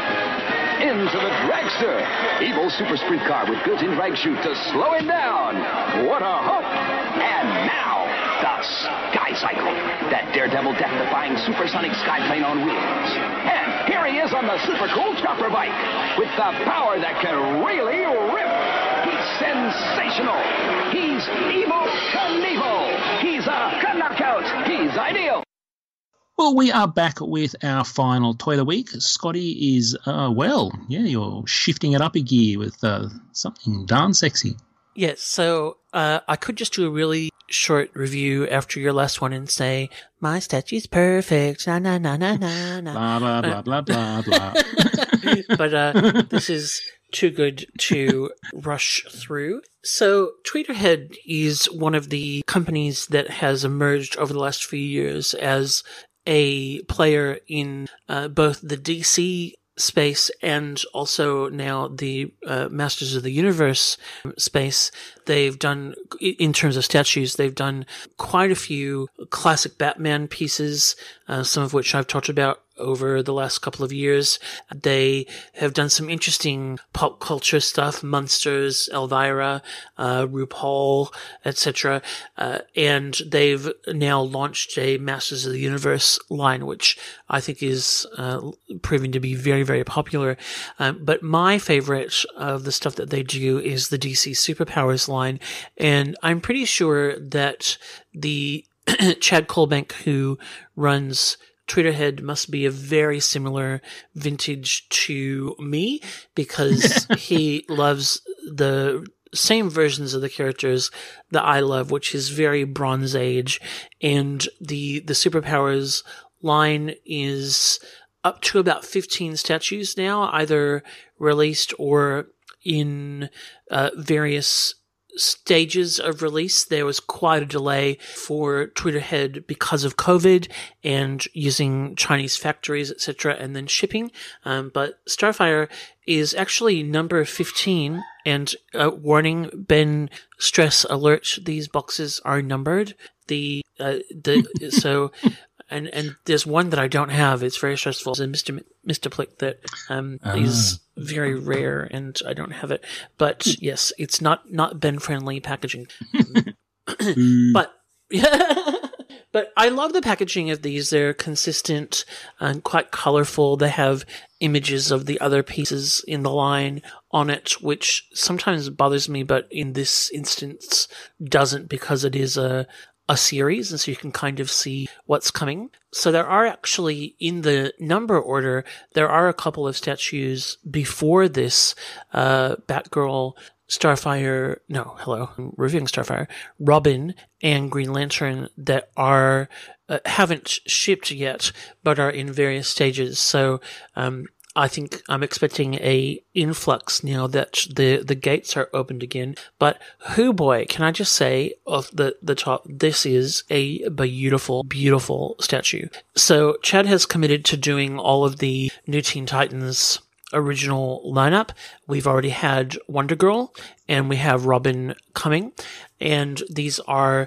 Into the dragster. Evil super sprint car with built-in drag chute to slow him down. What a hook. And now, the Sky Cycle. That daredevil death-defying supersonic skyplane on wheels. And here he is on the super cool chopper bike with the power that can really rip. He's sensational. He's Evel Knievel. He's a knockout. He's ideal. Well, we are back with our final toy of the week. Scotty is, uh, well, yeah, you're shifting it up a gear with uh, something darn sexy. Yes, so uh, I could just do a really short review after your last one and say, my statue's perfect, na na na na na na. Blah, blah, blah, blah, blah, blah. But uh, this is too good to rush through. So Tweeterhead is one of the companies that has emerged over the last few years as a player in uh, both the D C space and also now the uh, Masters of the Universe space. They've done, in terms of statues, they've done quite a few classic Batman pieces, uh, some of which I've talked about over the last couple of years. They have done some interesting pop culture stuff, Munsters, Elvira, uh, RuPaul, et cetera. Uh, and they've now launched a Masters of the Universe line, which I think is uh, proving to be very, very popular. Um, but my favorite of the stuff that they do is the D C Superpowers line. And I'm pretty sure that the Chad Colbank, who runs Tweeterhead, must be a very similar vintage to me because he loves the same versions of the characters that I love, which is very Bronze Age. And the, the Superpowers line is up to about fifteen statues now, either released or in uh, various stages of release. There was quite a delay for Tweeterhead because of COVID and using Chinese factories, et cetera, and then shipping. Um, but Starfire is actually number fifteen, and uh, warning, Ben, stress alert, these boxes are numbered. The uh, the so. And and there's one that I don't have. It's very stressful. It's a Mister M- Mister Plick that um ah. is very rare, and I don't have it. But yes, it's not not Ben friendly packaging. But but I love the packaging of these. They're consistent and quite colorful. They have images of the other pieces in the line on it, which sometimes bothers me, but in this instance doesn't, because it is a a series, and so you can kind of see what's coming. So there are actually, in the number order, there are a couple of statues before this, uh, Batgirl, Starfire, no, hello, I'm reviewing Starfire, Robin, and Green Lantern that are, uh, haven't shipped yet, but are in various stages. So, um, I think I'm expecting a influx now that the, the gates are opened again. But hoo boy, can I just say off the, the top, this is a beautiful, beautiful statue. So Chad has committed to doing all of the New Teen Titans original lineup. We've already had Wonder Girl and we have Robin coming. And these are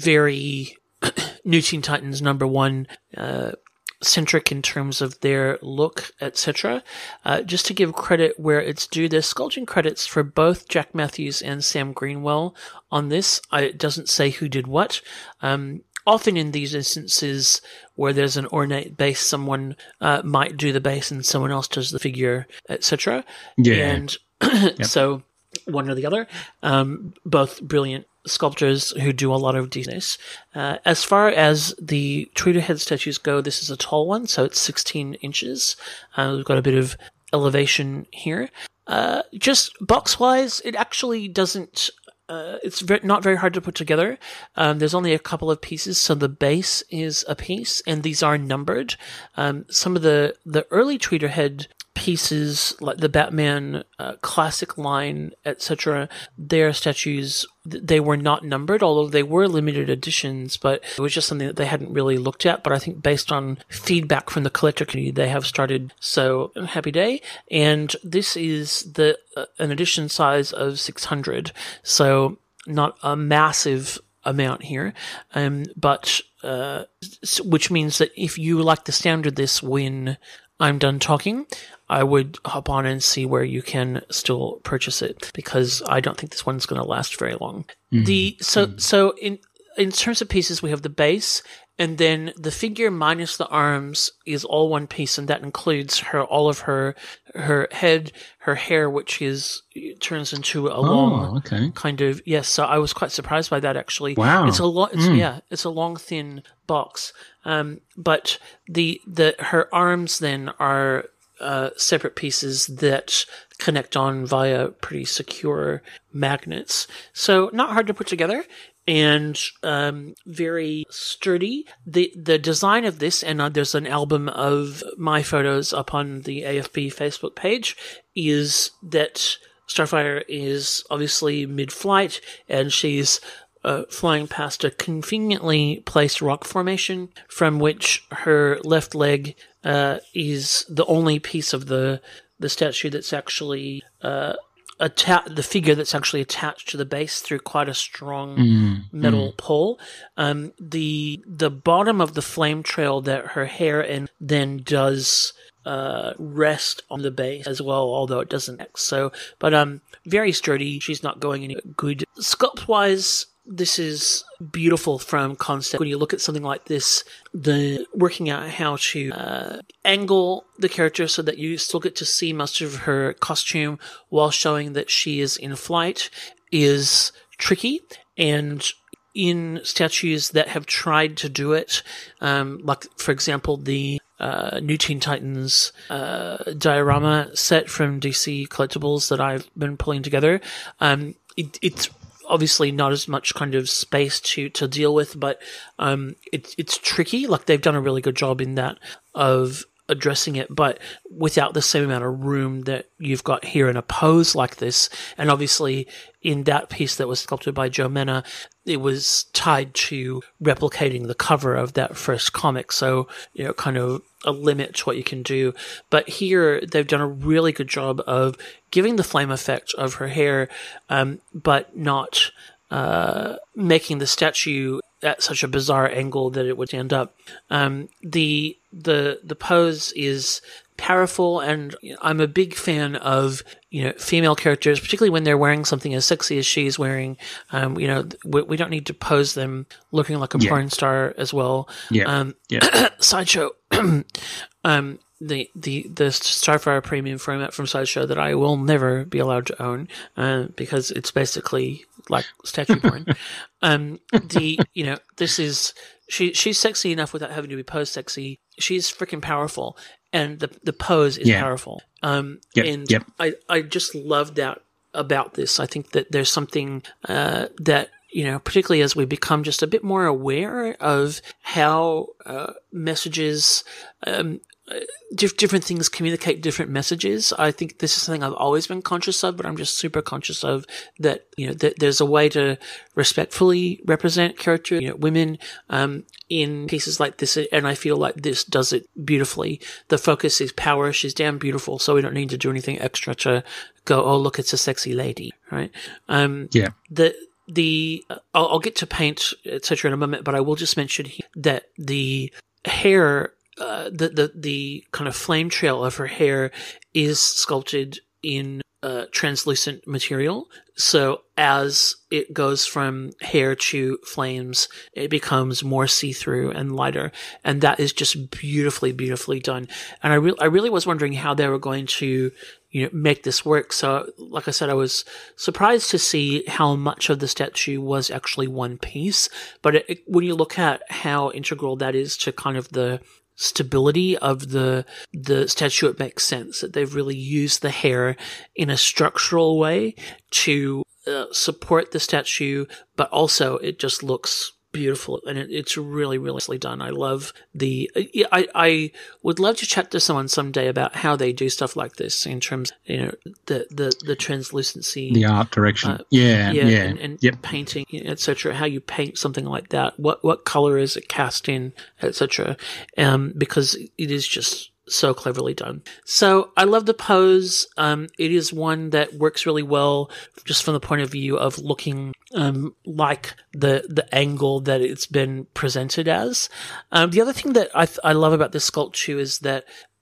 very New Teen Titans number one, uh, centric in terms of their look, et cetera. Uh, just to give credit where it's due, there's sculpting credits for both Jack Matthews and Sam Greenwell on this. I, it doesn't say who did what. Um, often in these instances where there's an ornate base, someone uh, might do the base and someone else does the figure, et cetera. Yeah. And yep. So one or the other. Um, both brilliant sculptors who do a lot of this. Uh, as far as the Tweeterhead statues go, this is a tall one, so it's sixteen inches. Uh, we've got a bit of elevation here. Uh, just box-wise, it actually doesn't... Uh, it's very, not very hard to put together. Um, there's only a couple of pieces, so the base is a piece, and these are numbered. Um, some of the, the early Tweeterhead pieces, like the Batman uh, classic line, et cetera, their statues, they were not numbered, although they were limited editions, but it was just something that they hadn't really looked at. But I think based on feedback from the collector community, they have started. So happy day. And this is the uh, an edition size of six hundred, so not a massive amount here, um, but uh, which means that if you like the sound of this when I'm done talking, I would hop on and see where you can still purchase it, because I don't think this one's going to last very long. Mm. The so mm. so in in terms of pieces, we have the base, and then the figure minus the arms is all one piece, and that includes her all of her her head, her hair, which is turns into a long oh, okay. kind of yes. So I was quite surprised by that, actually. Wow, it's a long, it's, mm. yeah, it's a long thin box. Um, but the the her arms then are uh, separate pieces that connect on via pretty secure magnets. So not hard to put together. And um, very sturdy. The the design of this, and uh, there's an album of my photos up on the A F B Facebook page, is that Starfire is obviously mid-flight, and she's uh, flying past a conveniently placed rock formation from which her left leg uh, is the only piece of the the statue that's actually uh, Atta- the figure that's actually attached to the base through quite a strong mm, metal mm. pole. Um, the the bottom of the flame trail that her hair and then does uh, rest on the base as well, although it doesn't. So, but um, very sturdy. She's not going any good sculpt wise. This is beautiful from concept. When you look at something like this, the working out how to uh, angle the character so that you still get to see most of her costume while showing that she is in flight is tricky. And in statues that have tried to do it, um, like, for example, the uh, New Teen Titans uh, diorama set from D C Collectibles that I've been pulling together, um, it, it's obviously not as much kind of space to, to deal with, but um, it's it's tricky. Like, they've done a really good job in that of addressing it, but without the same amount of room that you've got here in a pose like this. And obviously, in that piece that was sculpted by Joe Menna, it was tied to replicating the cover of that first comic. So, you know, kind of a limit to what you can do. But here, they've done a really good job of giving the flame effect of her hair, um, but not uh, making the statue at such a bizarre angle that it would stand up. Um, the the the pose is powerful, and I'm a big fan of, you know, female characters, particularly when they're wearing something as sexy as she's wearing. Um, you know, we, we don't need to pose them looking like a yeah. porn star as well. Yeah. Um, yeah. Sideshow. um, the the the Starfire premium format from Sideshow that I will never be allowed to own, uh, because it's basically like statue porn. Um, the you know this is she she's sexy enough without having to be posed sexy. She's freaking powerful, and the the pose is yeah. powerful. Um, yep. and yep. I I just love that about this. I think that there's something uh, that, you know, particularly as we become just a bit more aware of how uh, messages, um, diff- different things communicate different messages. I think this is something I've always been conscious of, but I'm just super conscious of that, you know, that there's a way to respectfully represent character, you know, women, um, in cases like this. And I feel like this does it beautifully. The focus is power. She's damn beautiful. So we don't need to do anything extra to go, oh, look, it's a sexy lady, right? Um, yeah. The, The I'll, I'll get to paint, et cetera, in a moment, but I will just mention that the hair, uh, the the the kind of flame trail of her hair is sculpted in uh, translucent material. So as it goes from hair to flames, it becomes more see-through and lighter, and that is just beautifully, beautifully done. And I really, I really was wondering how they were going to, you know, make this work. So, like I said, I was surprised to see how much of the statue was actually one piece. But it, it, when you look at how integral that is to kind of the stability of the the statue, it makes sense that they've really used the hair in a structural way to uh, support the statue, but also it just looks beautiful, and it, it's really, really nicely done. I love the. I I would love to chat to someone someday about how they do stuff like this in terms, you know, the the the translucency, the art direction, uh, yeah, yeah, yeah, and, and yep. painting, et cetera. How you paint something like that? What what color is it cast in, et cetera. Um, because it is just so cleverly done. So I love the pose. Um, it is one that works really well just from the point of view of looking um, like the the angle that it's been presented as. Um, the other thing that I th- I love about this sculpture is that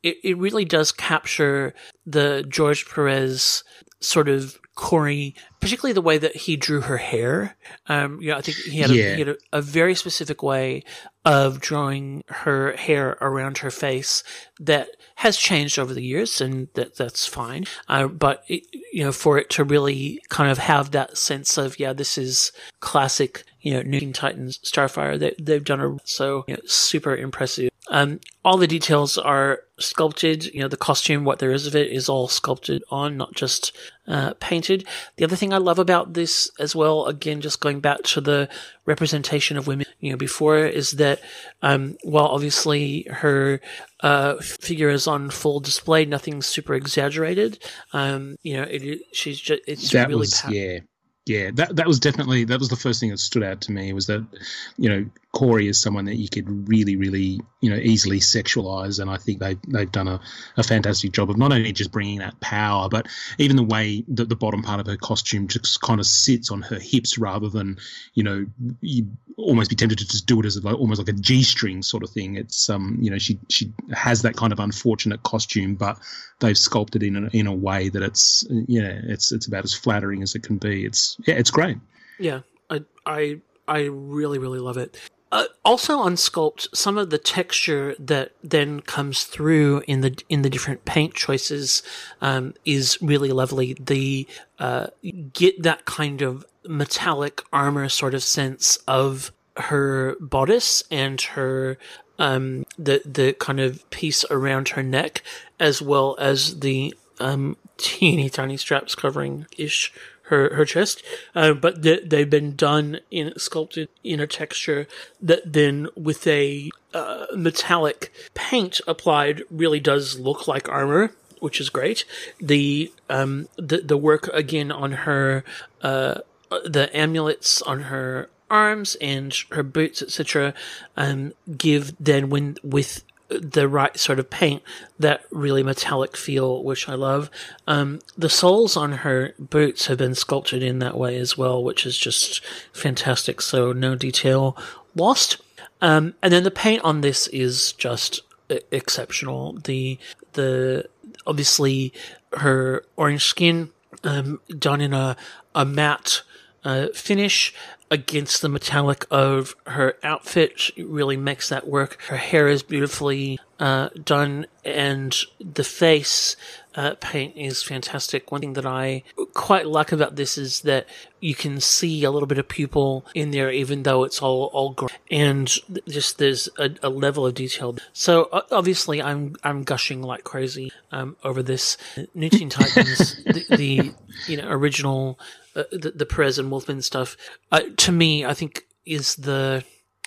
it, it really does capture the George Perez sort of Corey, particularly the way that he drew her hair. Um, you know, I think he had, yeah. a, he had a, a very specific way of drawing her hair around her face that has changed over the years, and that that's fine. Uh, but it, you know, for it to really kind of have that sense of, yeah, this is classic, you know, New Teen Titans Starfire. They they've done a so you know, super impressive. Um, all the details are sculpted. You know, the costume, what there is of it, is all sculpted on, not just uh, painted. The other thing I love about this as well, again, just going back to the representation of women, you know, before, is that um, while obviously her uh, figure is on full display, nothing's super exaggerated. Um, you know, it, she's just it's that really was pa- yeah. Yeah, that that was definitely that was the first thing that stood out to me, was that, you know, Corey is someone that you could really, really, you know, easily sexualize, and I think they they've done a, a fantastic job of not only just bringing that power, but even the way that the bottom part of her costume just kind of sits on her hips, rather than, you know, you almost be tempted to just do it as a, almost like a G-string sort of thing. It's um, you know, she she has that kind of unfortunate costume, but they've sculpted in a, in a way that it's, you know, it's it's about as flattering as it can be. It's yeah, it's great. Yeah, I I I really really love it. Uh, also on Sculpt, some of the texture that then comes through in the in the different paint choices um, is really lovely. The uh, get that kind of metallic armor sort of sense of her bodice and her um, the the kind of piece around her neck, as well as the um, teeny tiny straps covering ish her her chest, uh, but they, they've been done in sculpted in a texture that then with a uh, metallic paint applied really does look like armor, which is great. The um the the work again on her uh the amulets on her arms and her boots, et cetera, um give then when with the right sort of paint that really metallic feel, which I love. Um, the soles on her boots have been sculpted in that way as well, which is just fantastic. So no detail lost. Um, and then the paint on this is just exceptional. The the obviously her orange skin um, done in a a matte uh, finish against the metallic of her outfit. She really makes that work. Her hair is beautifully uh, done, and the face uh, paint is fantastic. One thing that I quite like about this is that you can see a little bit of pupil in there, even though it's all all gray, and just there's a, a level of detail. So uh, obviously, I'm I'm gushing like crazy um, over this. New Teen Titans, the, the you know original. Uh, the, the Perez and Wolfman stuff, uh, to me, I think is the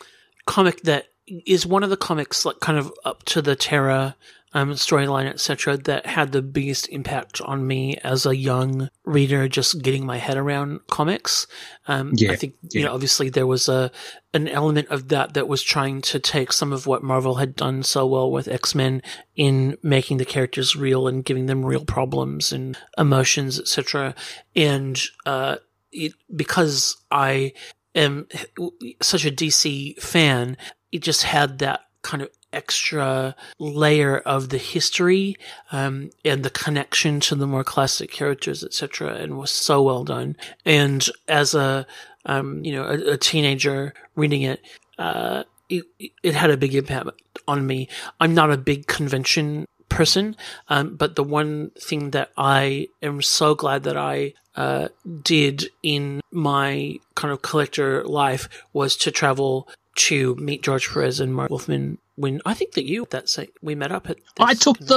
comic that is one of the comics, like kind of up to the Terra um, storyline, et cetera, that had the biggest impact on me as a young reader, just getting my head around comics. Um, yeah, I think, yeah. you know, obviously there was a an element of that that was trying to take some of what Marvel had done so well with X-Men in making the characters real and giving them real problems and emotions, et cetera. And uh, it, because I am such a D C fan, it just had that kind of extra layer of the history um, and the connection to the more classic characters, et cetera, and was so well done. And as a um, you know a, a teenager reading it, uh, it, it had a big impact on me. I'm not a big convention person, um, but the one thing that I am so glad that I uh, did in my kind of collector life was to travel to meet George Perez and Mark Wolfman. When I think that you that say we met up at this I took convention. the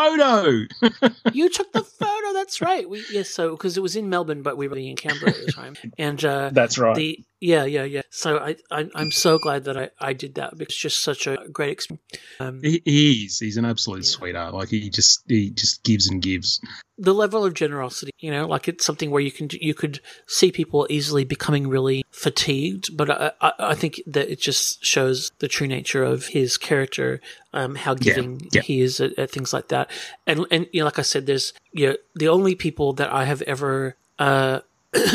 photo. You took the photo. That's right. We yes, so because it was in Melbourne, but we were in Canberra at the time, and uh, That's right. The yeah, yeah, yeah. So I, I I'm so glad that I, I did that because it's just such a great experience. Um, he, he is. He's an absolute Yeah. sweetheart. Like he just he just gives and gives. the level of generosity, you know, like it's something where you can you could see people easily becoming really fatigued, but I I, I think that it just shows the true nature of his character, um, how giving yeah. he is at, at things like that, and and you know, like I said, there's you know, the only people that I have ever uh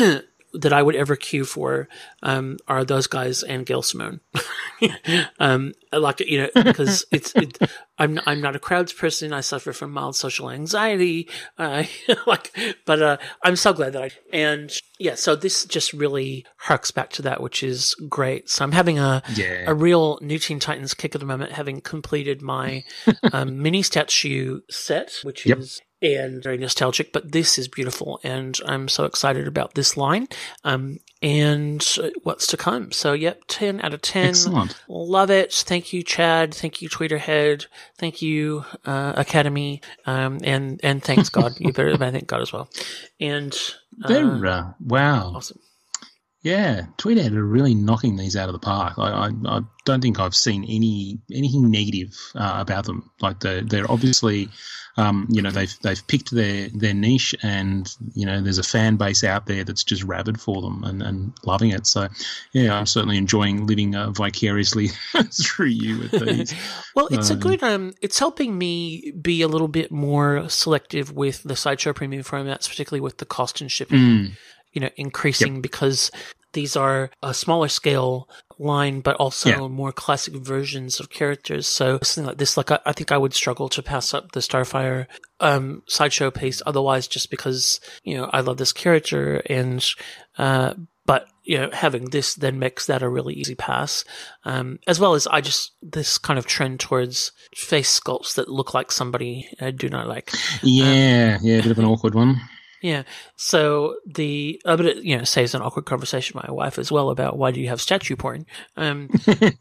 that I would ever queue for um, are those guys and Gail Simone. um, like, you know, because it's, it, I'm, I'm not a crowds person. I suffer from mild social anxiety. Uh, like, but, uh, I'm so glad that I, and yeah, so this just really harks back to that, which is great. So I'm having a, Yeah. a real New Teen Titans kick at the moment, having completed my, um, mini statue set, which Yep. is, and very nostalgic, but this is beautiful, and I'm so excited about this line, um, and what's to come. So, yep, ten out of ten. Excellent. Love it. Thank you, Chad. Thank you, Tweeterhead. Thank you, uh, Academy, um, and and thanks God. You better thank God as well. And uh, They're, uh, wow. awesome. Yeah, Tweethead are really knocking these out of the park. I, I, I don't think I've seen any anything negative uh, about them. Like they're, they're obviously, um, you know, they've they've picked their, their niche, and you know, there's a fan base out there that's just rabid for them and, and loving it. So, yeah, I'm certainly enjoying living uh, vicariously through you with these. Well, it's Uh, a good. Um, it's helping me be a little bit more selective with the Sideshow premium formats, particularly with the cost and shipping. Mm. You know, increasing because these are a smaller scale line, but also Yeah. more classic versions of characters. So something like this, like I, I think I would struggle to pass up the Starfire um, Sideshow piece otherwise, just because you know I love this character, and uh, but you know having this then makes that a really easy pass. Um, as well as I just this kind of trend towards face sculpts that look like somebody I do not like. Yeah, um, yeah, a bit of an awkward one. Yeah. So the, uh, but it, you know, saves an awkward conversation with my wife as well about why do you have statue porn? Um,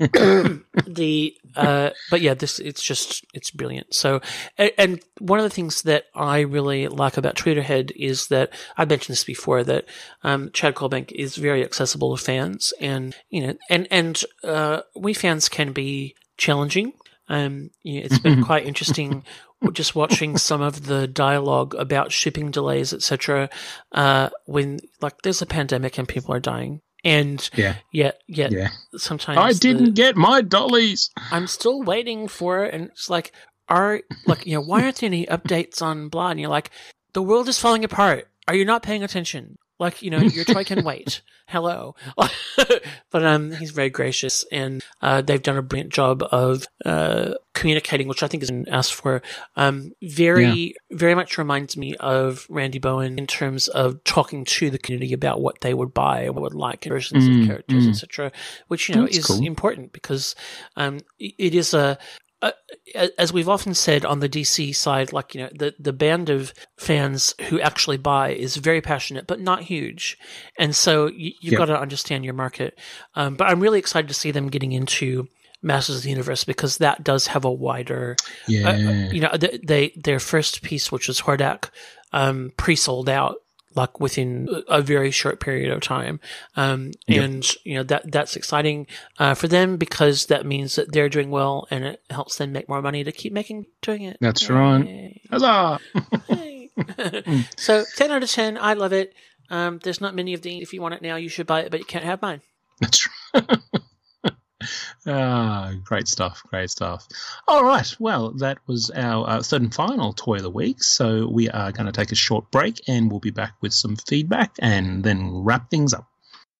the, uh, but yeah, this, it's just, it's brilliant. So, and, and one of the things that I really like about Tweeterhead is that I mentioned this before that, um, Chad Colbank is very accessible to fans, and, you know, and, and, uh, we fans can be challenging. Um, you know, it's been quite interesting just watching some of the dialogue about shipping delays, et cetera. Uh, when like there's a pandemic and people are dying, and Yeah. yet, yet Yeah. sometimes I didn't the- get my dollies. I'm still waiting for it, and it's like, are like you know, why aren't there any updates on blah? And you're like, the world is falling apart. Are you not paying attention? Like, you know, your toy can wait. Hello. But um, he's very gracious, and uh, they've done a brilliant job of uh, communicating, which I think is asked for. Um, very, very much reminds me of Randy Bowen in terms of talking to the community about what they would buy and what would like versions Mm, of characters, mm. et cetera, which, you know, That's is cool. important because um, it is a Uh, as we've often said on the D C side, like, you know, the, the band of fans who actually buy is very passionate, but not huge. And so you, you've Yep. got to understand your market. Um, but I'm really excited to see them getting into Masters of the Universe because that does have a wider, Yeah. uh, you know, they, they, their first piece, which was Hordak, um, pre-sold out like within a very short period of time. Um, Yep. and, you know, that, that's exciting, uh, for them because that means that they're doing well and it helps them make more money to keep making, doing it. That's right. Yay. Huzzah! Yay. So ten out of ten. I love it. Um, there's not many of these. If you want it now, you should buy it, but you can't have mine. That's right. Ah, great stuff, great stuff. All right, well, that was our uh, third and final toy of the week. So we are going to take a short break, and we'll be back with some feedback and then wrap things up.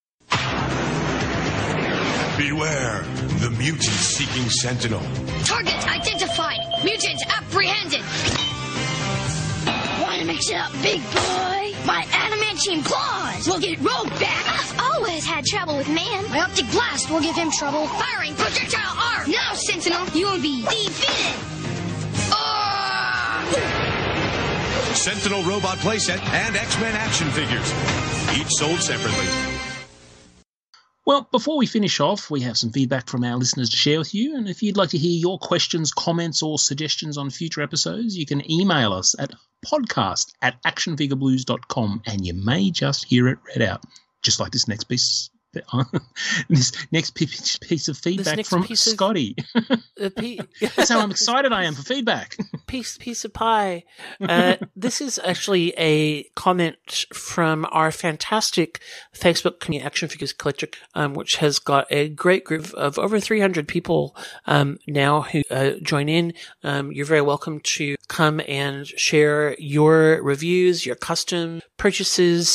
Beware, the mutant-seeking sentinel. Target identified. Mutant apprehended. Want to mix it up, big boy? My adamantine claws will get Rogue back. I've always had trouble with man. My optic blast will give him trouble. Firing projectile arm. Now, Sentinel, you will be defeated. Ah! Sentinel robot playset and X-Men action figures. Each sold separately. Well, before we finish off, we have some feedback from our listeners to share with you. And if you'd like to hear your questions, comments, or suggestions on future episodes, you can email us at podcast at action figure blues dot com, and you may just hear it read out, just like this next piece. This next piece of feedback next from piece of- Scotty. Uh, pe- That's how I'm excited I am for feedback. piece piece of pie. Uh, this is actually a comment from our fantastic Facebook community, Action Figures Collector, um, which has got a great group of over three hundred people um, now who uh, join in. Um, you're very welcome to come and share your reviews, your custom purchases,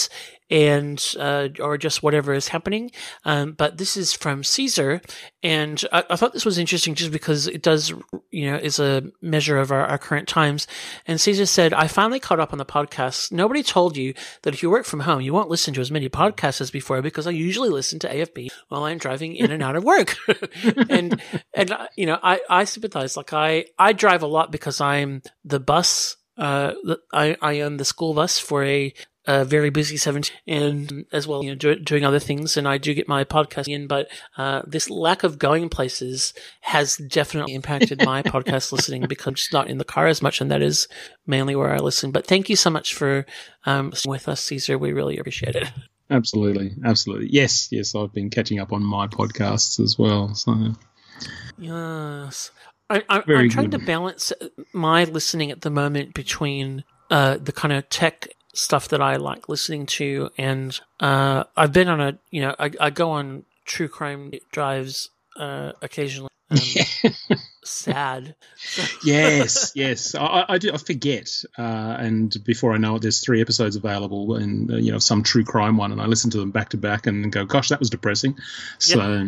and uh, or just whatever is happening. Um, but this is from Caesar, and I, I thought this was interesting just because it does, you know, is a measure of our, our current times. And Caesar said, "I finally caught up on the podcast. Nobody told you that if you work from home, you won't listen to as many podcasts as before because I usually listen to A F B while I'm driving in and out of work." and and uh, you know, I I sympathize. Like I I drive a lot because I'm the bus. Uh, I I own the school bus for a. A very busy seventeen, and as well, you know, do, doing other things, and I do get my podcast in, but uh, this lack of going places has definitely impacted my podcast listening because I'm just not in the car as much, and that is mainly where I listen. But thank you so much for um, listening with us, Caesar. We really appreciate it. Absolutely, absolutely. Yes, yes, I've been catching up on my podcasts as well. So yes, I, I, Very I'm trying good. to balance my listening at the moment between uh, the kind of tech stuff that I like listening to, and uh, I've been on a, you know, I, I go on true crime drives uh, occasionally. Um, sad. yes, yes, I, I do. I forget, uh, and before I know it, there's three episodes available, and uh, you know, some true crime one, and I listen to them back to back, and go, "Gosh, that was depressing." So,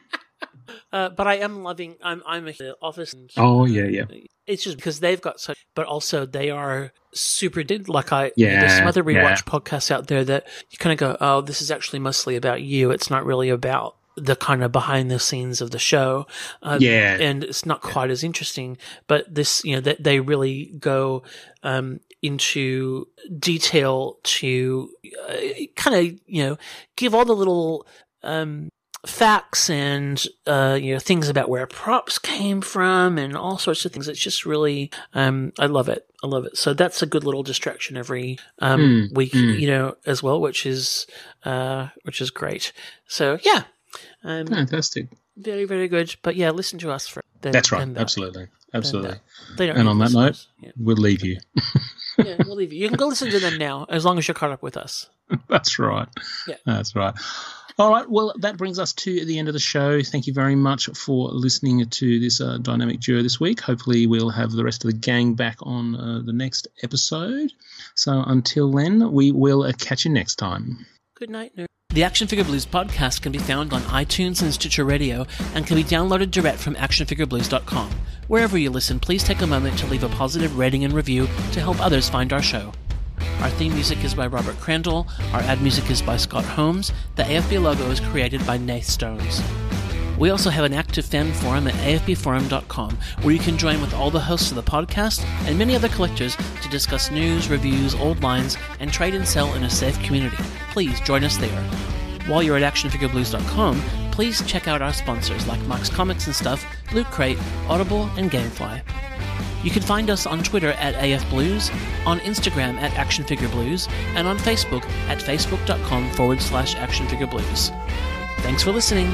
uh, but I am loving. I'm I'm a the office. And, oh yeah, yeah. It's just because they've got such, but also they are super did like I. Yeah, there's some other rewatch yeah. podcasts out there that you kind of go, "Oh, this is actually mostly about you. It's not really about." The kind of behind the scenes of the show. Um, Yeah. And it's not quite as interesting, but this, you know, that they really go, um, into detail to uh, kind of, you know, give all the little, um, facts and, uh, you know, things about where props came from and all sorts of things. It's just really, um, I love it. I love it. So that's a good little distraction every, um, Mm, week, mm. you know, as well, which is, uh, which is great. So yeah. Um, Fantastic. very, very good. But yeah, listen to us for then, That's right. then that. Absolutely, absolutely. Then that. They don't And need on that listeners. note, yeah. we'll leave you. yeah, we'll leave you. You can go listen to them now, as long as you're caught up with us. That's right. Yeah. That's right. All right. Well, that brings us to the end of the show. Thank you very much for listening to this uh, dynamic duo this week. Hopefully, we'll have the rest of the gang back on uh, the next episode. So until then, we will uh, catch you next time. Good night, nerd. The Action Figure Blues podcast can be found on iTunes and Stitcher Radio and can be downloaded direct from action figure blues dot com. Wherever you listen, please take a moment to leave a positive rating and review to help others find our show. Our theme music is by Robert Crandall. Our ad music is by Scott Holmes. The A F B logo is created by Nath Stones. We also have an active fan forum at a f b forum dot com where you can join with all the hosts of the podcast and many other collectors to discuss news, reviews, old lines, and trade and sell in a safe community. Please join us there. While you're at action figure blues dot com, please check out our sponsors like Max Comics and Stuff, Loot Crate, Audible, and Gamefly. You can find us on Twitter at A F Blues, on Instagram at Action Figure Blues, and on Facebook at facebook.com forward slash Action Figure Blues. Thanks for listening.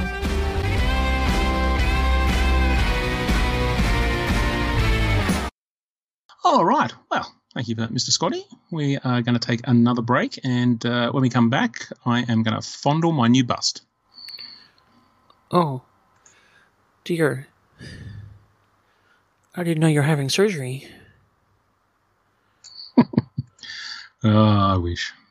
All right. Well, thank you for that, Mister Scotty. We are going to take another break, and uh, when we come back, I am going to fondle my new bust. Oh, dear. I didn't know you're having surgery. Oh, I wish.